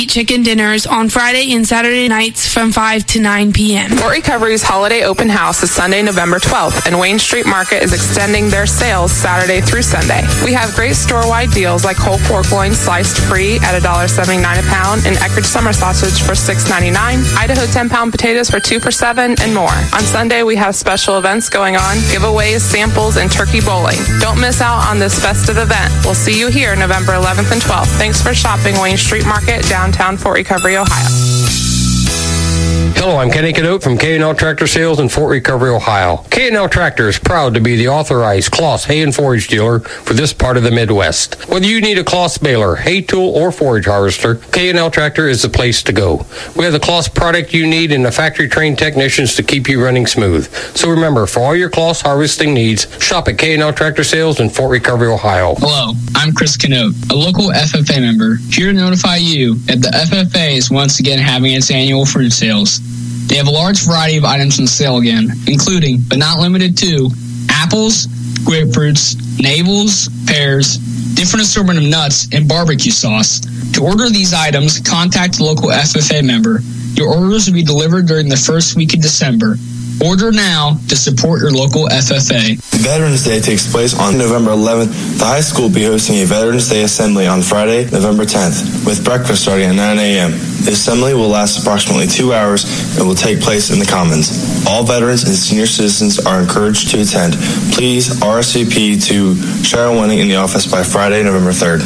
chicken dinners on Friday and Saturday nights from five to nine p.m. Fort Recovery's holiday open house is Sunday, November twelfth, and Wayne Street Market is extending their sales Saturday through Sunday. We have great store-wide deals like whole pork loin sliced free at one dollar and seventy-nine cents a pound and Eckrich summer sausage for six dollars and ninety-nine cents, Idaho ten-pound potatoes for two for seven dollars, and more. On Sunday, we have special events going on, giveaways, samples, and turkey bowling. Don't miss out on this festive event. We'll see you here November eleventh and twelfth. Thanks for shopping Wayne Street Market, downtown Fort Recovery, Ohio. Hello, I'm Kenny Cadote from K and L Tractor Sales in Fort Recovery, Ohio. K and L Tractor is proud to be the authorized Kloss hay and forage dealer for this part of the Midwest. Whether you need a Kloss baler, hay tool, or forage harvester, K and L Tractor is the place to go. We have the Kloss product you need and the factory-trained technicians to keep you running smooth. So remember, for all your Kloss harvesting needs, shop at K and L Tractor Sales in Fort Recovery, Ohio. Hello, I'm Chris Canote, a local F F A member, here to notify you that the F F A is once again having its annual fruit sales. They have a large variety of items on sale again, including, but not limited to, apples, grapefruits, navels, pears, different assortment of nuts, and barbecue sauce. To order these items, contact a local F F A member. Your orders will be delivered during the first week of December. Order now to support your local F F A. Veterans Day takes place on November eleventh. The high school will be hosting a Veterans Day assembly on Friday, November tenth, with breakfast starting at nine a.m. The assembly will last approximately two hours and will take place in the Commons. All veterans and senior citizens are encouraged to attend. Please R S V P to Sharon Wenning in the office by Friday, November third.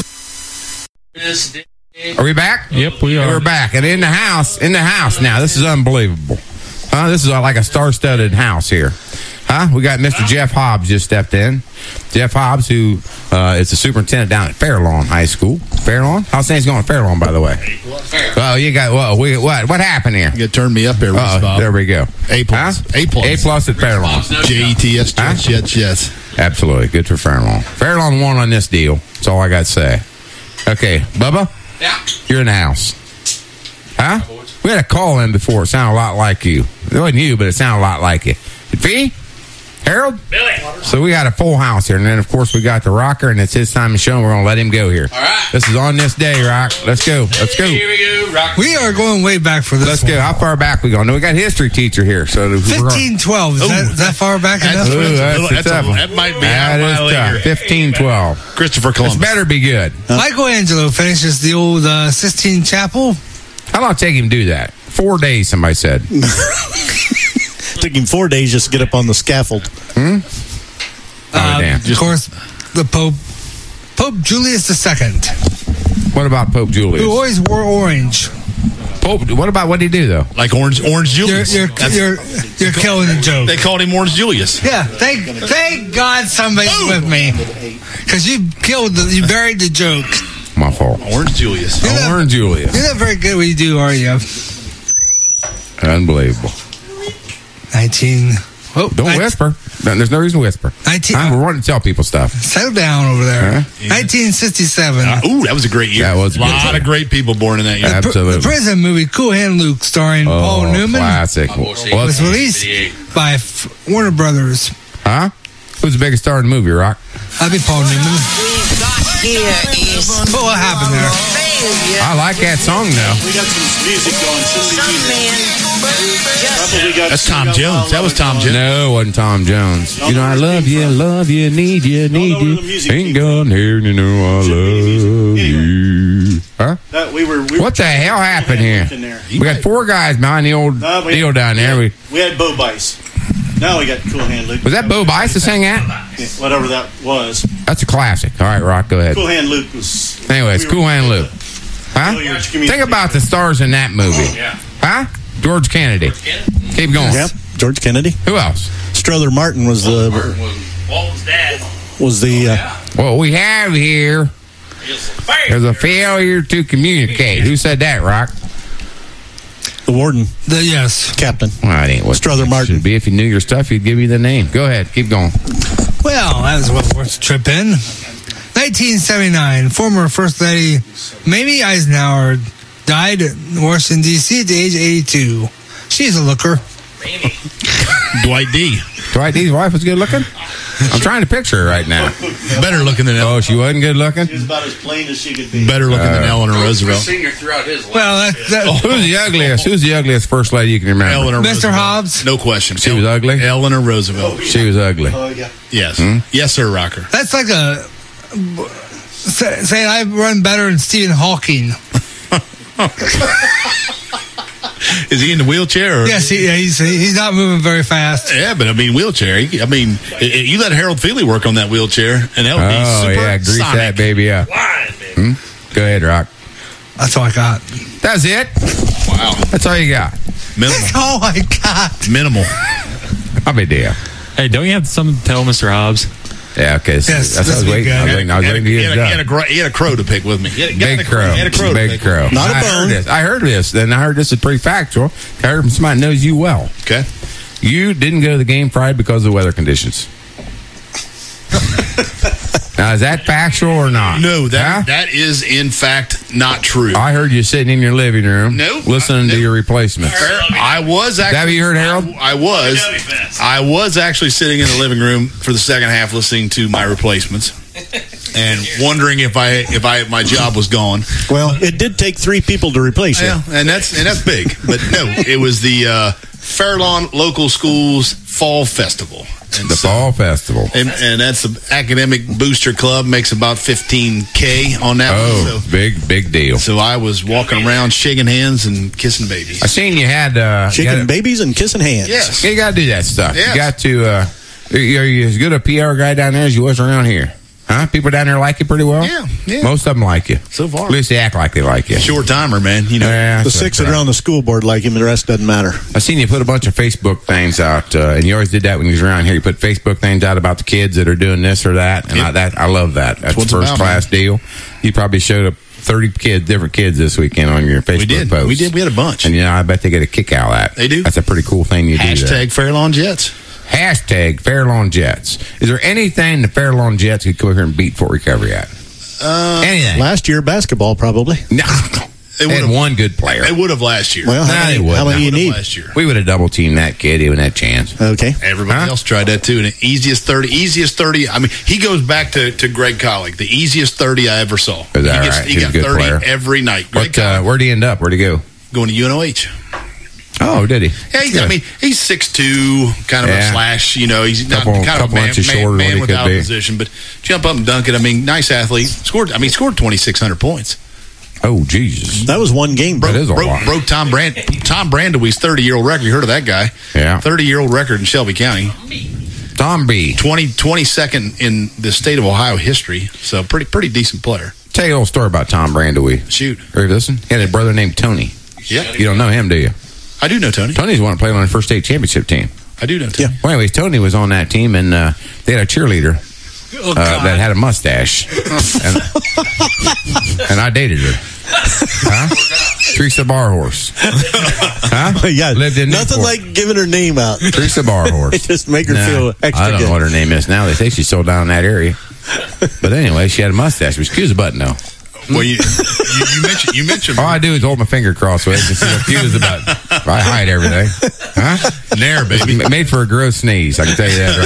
Are we back? Yep, we are. We're back. And in the house, in the house now. This is unbelievable. Huh? This is like a star-studded house here. Huh? We got Mister Jeff Hobbs just stepped in. Jeff Hobbs, who uh, is the superintendent down at Fairlawn High School. Fairlawn? How's things going at Fairlawn, by the way? Oh, you got, well, we, what What happened here? You turned me up there, oh, Bob. There we go. A plus. Huh? A plus. A plus at Fairlawn. J E T S, yes, yes, yes. Absolutely. Good for Fairlawn. Fairlawn won on this deal. That's all I got to say. Okay, Bubba? Yeah. You're in the house. Huh? We had a call in before. It sounded a lot like you. It wasn't you, but it sounded a lot like you. V? Harold? Billy. So we got a full house here. And then, of course, we got the rocker, and it's his time to show. We're going to let him go here. All right. This is on this day, Rock. Let's go. Let's go. Here we go, Rock. We are going way back for this. Let's one. go. How far back we going? No, we got a history teacher here. So fifteen twelve. Is, that, is that far back enough? Ooh, that's that's a tough a, one. that might be That out is of my tough. league. fifteen twelve. Christopher Columbus. This better be good. Michelangelo finishes the old uh, Sistine Chapel. How long did it take him to do that? Four days, somebody said. Took him four days just to get up on the scaffold. Hmm? Uh, Oh, damn. of course, the Pope, Pope Julius the Second, What about Pope Julius? who always wore orange. Pope, what about what did he do, though? Like Orange Orange Julius. You're you're, you're, you're killing the joke. They called him Orange Julius. Yeah, thank thank God somebody's with me, because you killed the, you buried the joke. My fault. Orange Julius. You're not- Orange Julius. You're not very good what you do, are you? Unbelievable. Nineteen. Oh, Don't I- whisper. No, there's no reason to whisper. nineteen. I'm wanting to tell people stuff. Settle down over there. Huh? nineteen sixty-seven. Uh, ooh, that was a great year. That was a a good lot year. of great people born in that year. The, pr- Absolutely. the prison movie Cool Hand Luke, starring Oh, Paul Newman, classic. was What's- released by F- Warner Brothers. Huh? Who's the biggest star in the movie, Rock? I'd be Paul Newman. Here is But what happened there? failure. I like that song, though. We got some music going. Some men just Probably got That's Tom Jones. That was Tom Jones. No, it wasn't Tom Jones. Y'all You know, know I where it love came you, from. love you, need you, need know where you. the music Ain't came gone here, and you know I love Anyway. you. Huh? That, we were, we What the hell happened here? in there. We got four guys behind the old No, we deal had- down there. We, We had Bo Bice. Now we got Cool Hand Luke. was that Bo Bice to sing that? Yeah, whatever that was. That's a classic. All right, Rock, go ahead. Cool Hand Luke was. Anyways, we were- Cool Hand Luke. Huh? Billiards community. Think about the stars in that movie. Huh? George Kennedy. Keep going. Yep. George Kennedy. Who else? Strother Martin was the Walton's dad. was the uh, What we have here is a failure to communicate. Who said that, Rock? the warden The yes. captain. Well, that ain't what Strother it Martin. should be. If you knew your stuff, you'd give me the name. Go ahead. Keep going. Well, that was well worth the trip in. nineteen seventy-nine, former First Lady Mamie Eisenhower died in Washington, D C at the age of eighty-two. She's a looker. Dwight D. Dwight D's wife was good looking? I'm trying to picture her right now. Better looking than Eleanor. Oh, she wasn't good looking? She was about as plain as she could be. Better looking Uh, than Eleanor Roosevelt. Senior throughout his life. Well, that, that, Oh, who's the ugliest? Who's the ugliest first lady you can remember? Eleanor Mister Roosevelt. Hobbs. No question. She was ugly? Eleanor Roosevelt. She was ugly. Oh, yeah. Yes. Hmm? Yes, sir, Rocker. That's like a say- saying I run better than Stephen Hawking. Is he in the wheelchair? Or? Yes, he, he's he's not moving very fast. Yeah, but I mean, wheelchair. he- I mean, i- i- you let Harold Feely work on that wheelchair, and that would be Oh, super yeah, grease sonic. that baby up. Hmm? Go ahead, Rock. That's all I got. That's it? Wow. That's all you got. Minimal. That's all I got. Minimal. I'll be damn. Hey, don't you have something to tell Mister Hobbs? Yeah, okay. So Yes, that's what I was this waiting. week, I was uh, waiting, I was He had a- waiting to he get had it a- he had a done. gro- he had a crow to pick with me. He had a- Big he crow. had a crow to Big pick crow. with me. Not a I bone. heard this. I heard this, and I heard this is pretty factual. I heard from somebody that knows you well. Okay. You didn't go to the game Friday because of the weather conditions. Now, is that factual or not? No, that Huh? that is in fact not true. I heard you sitting in your living room, Nope. listening to Nope. your replacements. I was actually. That what you heard, Harold? I, I was. I was actually sitting in the living room for the second half, listening to my replacements, and wondering if I if I my job was gone. Well, it did take three people to replace you. Yeah, and that's and that's big. But no, it was the uh, Fairlawn Local Schools Fall Festival. And The so- Fall Festival. And, and that's the academic booster club, makes about fifteen K on that Oh, one. So, big, big deal. so I was walking around shaking hands and kissing babies. I seen you had uh, you Shaking had- babies and kissing hands. Yes. You got to do that stuff. Yes. You got to. Uh, are you as good a P R guy down there as you was around here? Huh? People down there like you pretty well. Yeah, yeah. Most of them like you. So far. At least they act like they like you. Short timer, man. You know. Yeah, The that's six right. that are on the school board like him, and the rest doesn't matter. I seen you put a bunch of Facebook things out, uh, and you always did that when you was around here. You put Facebook things out about the kids that are doing this or that, and Yep. I, that I love that. That's a what it's first about, class deal. You probably showed up thirty kids, different kids this weekend on your Facebook We did. post. We did. We had a bunch. and you know, I bet they get a kick out of that. They do. That's a pretty cool thing you do. there. Hashtag Fairlawn Jets. Hashtag Fairlawn Jets. Is there anything the Fairlawn Jets could go here and beat Fort Recovery at? Uh, Anything? Last year, basketball probably. No. They They had would've- one good player. They would have last year. Well, how Nah, they many, wouldn't. how many They you would've need? last year. We would have double teamed that kid even had a chance. Okay. Everybody Huh? else tried that too. And the easiest thirty, easiest thirty. I mean, he goes back to, to Greg Collick, the easiest thirty I ever saw. Is that he gets, right? He He's a got good thirty player. every night. Greg What? Uh, where'd he end up? Where'd he go? Collick going to U N O H. Oh, did he? Yeah, he's, I Good. mean, he's six two, kind of Yeah. a slash. You know, he's not Couple- kind of a couple man, inches man, shorter than man he could without be. position, but jump up and dunk it. I mean, nice athlete. Scored. I mean, scored twenty six hundred points. Oh, Jesus. That was one game, bro. That is a broke, lot. broke Tom Brand Tom Brandewee's thirty year old record. You heard of that guy? Yeah. thirty year old record in Shelby County. Tom B. twenty, twenty-second in the state of Ohio history. So pretty pretty decent player. Tell you a little story about Tom Brandewee. Shoot. Ready to listen? He had a brother named Tony. Yeah. You don't know him, do you? I do know Tony. Tony's the one that played on the first state championship team. I do know Tony. Well, anyways, Tony was on that team, and uh, they had a cheerleader uh, that had a mustache. and, and I dated her. Huh? Teresa Barhorse. Huh? Yeah, Lived in nothing Newport. like giving her name out. Teresa Barhorse. Just make her Nah, feel extra I don't good. know what her name is now. They say she's sold down in that area. But anyway, she had a mustache. But she was a button, though. Well, you, you, you mentioned you mentioned All I do is hold my finger crossways and see what Q is about. I hide everything. Huh? Nair, baby. M- Made for a gross sneeze. I can tell you that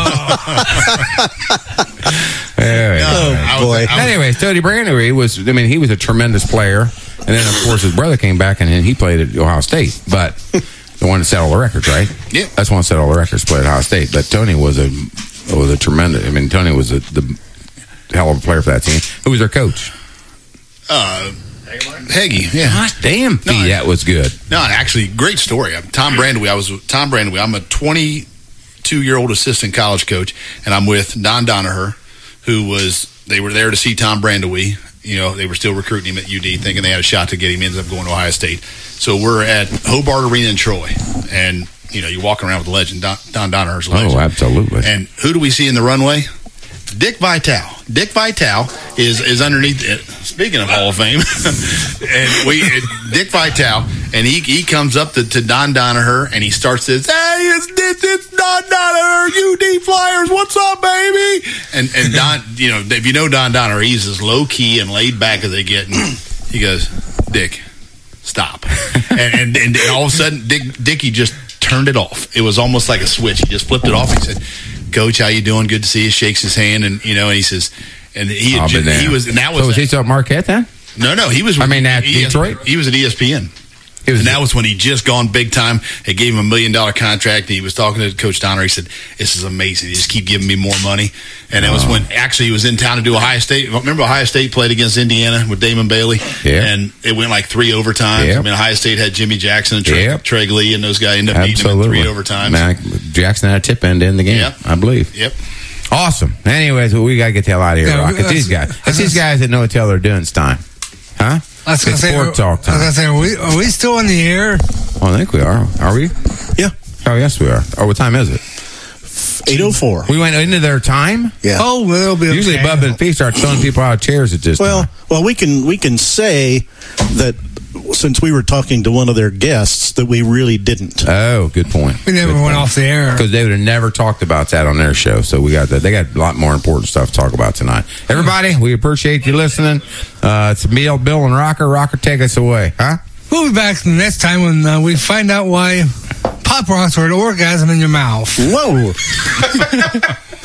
right now. Anyway. Oh, boy. Anyways, Tony Brandewee was, I mean, he was a tremendous player. And then, of course, his brother came back and he played at Ohio State. But the one that set all the records, right? Yeah. That's the one that set all the records, played at Ohio State. But Tony was a was a tremendous, I mean, Tony was a, the hell of a player for that team. Who was their coach? Uh, Heggie, yeah. God damn, Fee, No, I- that was good. No, actually, great story. I'm Tom Brandewee. I was with Tom Brandewee. I'm a twenty-two year old assistant college coach, and I'm with Don Donaher, who was. They were there to see Tom Brandewee. You know, they were still recruiting him at U D, thinking they had a shot to get him. He ends up going to Ohio State. So we're at Hobart Arena in Troy, and you know, you're walking around with the legend, Don, Don Donaher's a legend. Oh, absolutely. And who do we see in the runway? Dick Vitale. Dick Vitale is is underneath it. Speaking of Hall of Fame, and we it, Dick Vitale, and he he comes up to, to Don Donaher, and he starts this. Hey, it's, it's, it's Don Donaher, U D Flyers. What's up, baby? And and Don, you know, if you know Don Donaher, he's as low key and laid back as they get. And he goes, Dick, stop. and, and and all of a sudden, Dick Dickie just turned it off. It was almost like a switch. He just flipped it off. He said, "Coach, how you doing? Good to see you." Shakes his hand, and you know, and he says, and he had Oh, ju- but he now- was and that was So was he still at Marquette then? no, no, he was. I mean, at he, Detroit? He was at E S P N. He was- and that was when he just gone big time. They gave him a million dollar contract, and he was talking to Coach Donner. He said, "This is amazing. They just keep giving me more money." And that was Oh. when actually he was in town to do Ohio State. Remember Ohio State played against Indiana with Damon Bailey? Yeah. And it went like three overtimes. Yep. I mean, Ohio State had Jimmy Jackson and Trey, Yep. Trey Lee, and those guys ended up beating them in three overtimes. Man, Jackson had a tip end in the game, Yep. I believe. Yep. Awesome. Anyways, well, we got to get the hell out of here, Yeah, Rock. It's that's- these guys. that's- It's these guys that know what the hell they're doing. It's time. Huh? I was gonna It's say, sport talk I was time. gonna say, are we, are we still on the air? Well, I think we are. Are we? Yeah. Oh, yes, we are. Oh, what time is it? eight oh four. We went into their time? Yeah. Oh, well, it'll be okay. Usually Bubba and Fee start throwing people out of chairs at this Well, time. well, we can we can say that since we were talking to one of their guests that we really didn't. Oh, good point. We never Good went point. off the air. Because they would have never talked about that on their show. So we got that. They got a lot more important stuff to talk about tonight. Everybody, we appreciate you listening. Uh, it's Bill, Bill, and Rocker. Rocker, take us away, huh? We'll be back the next time when uh, we find out why Pop Rocks are an orgasm in your mouth. Whoa.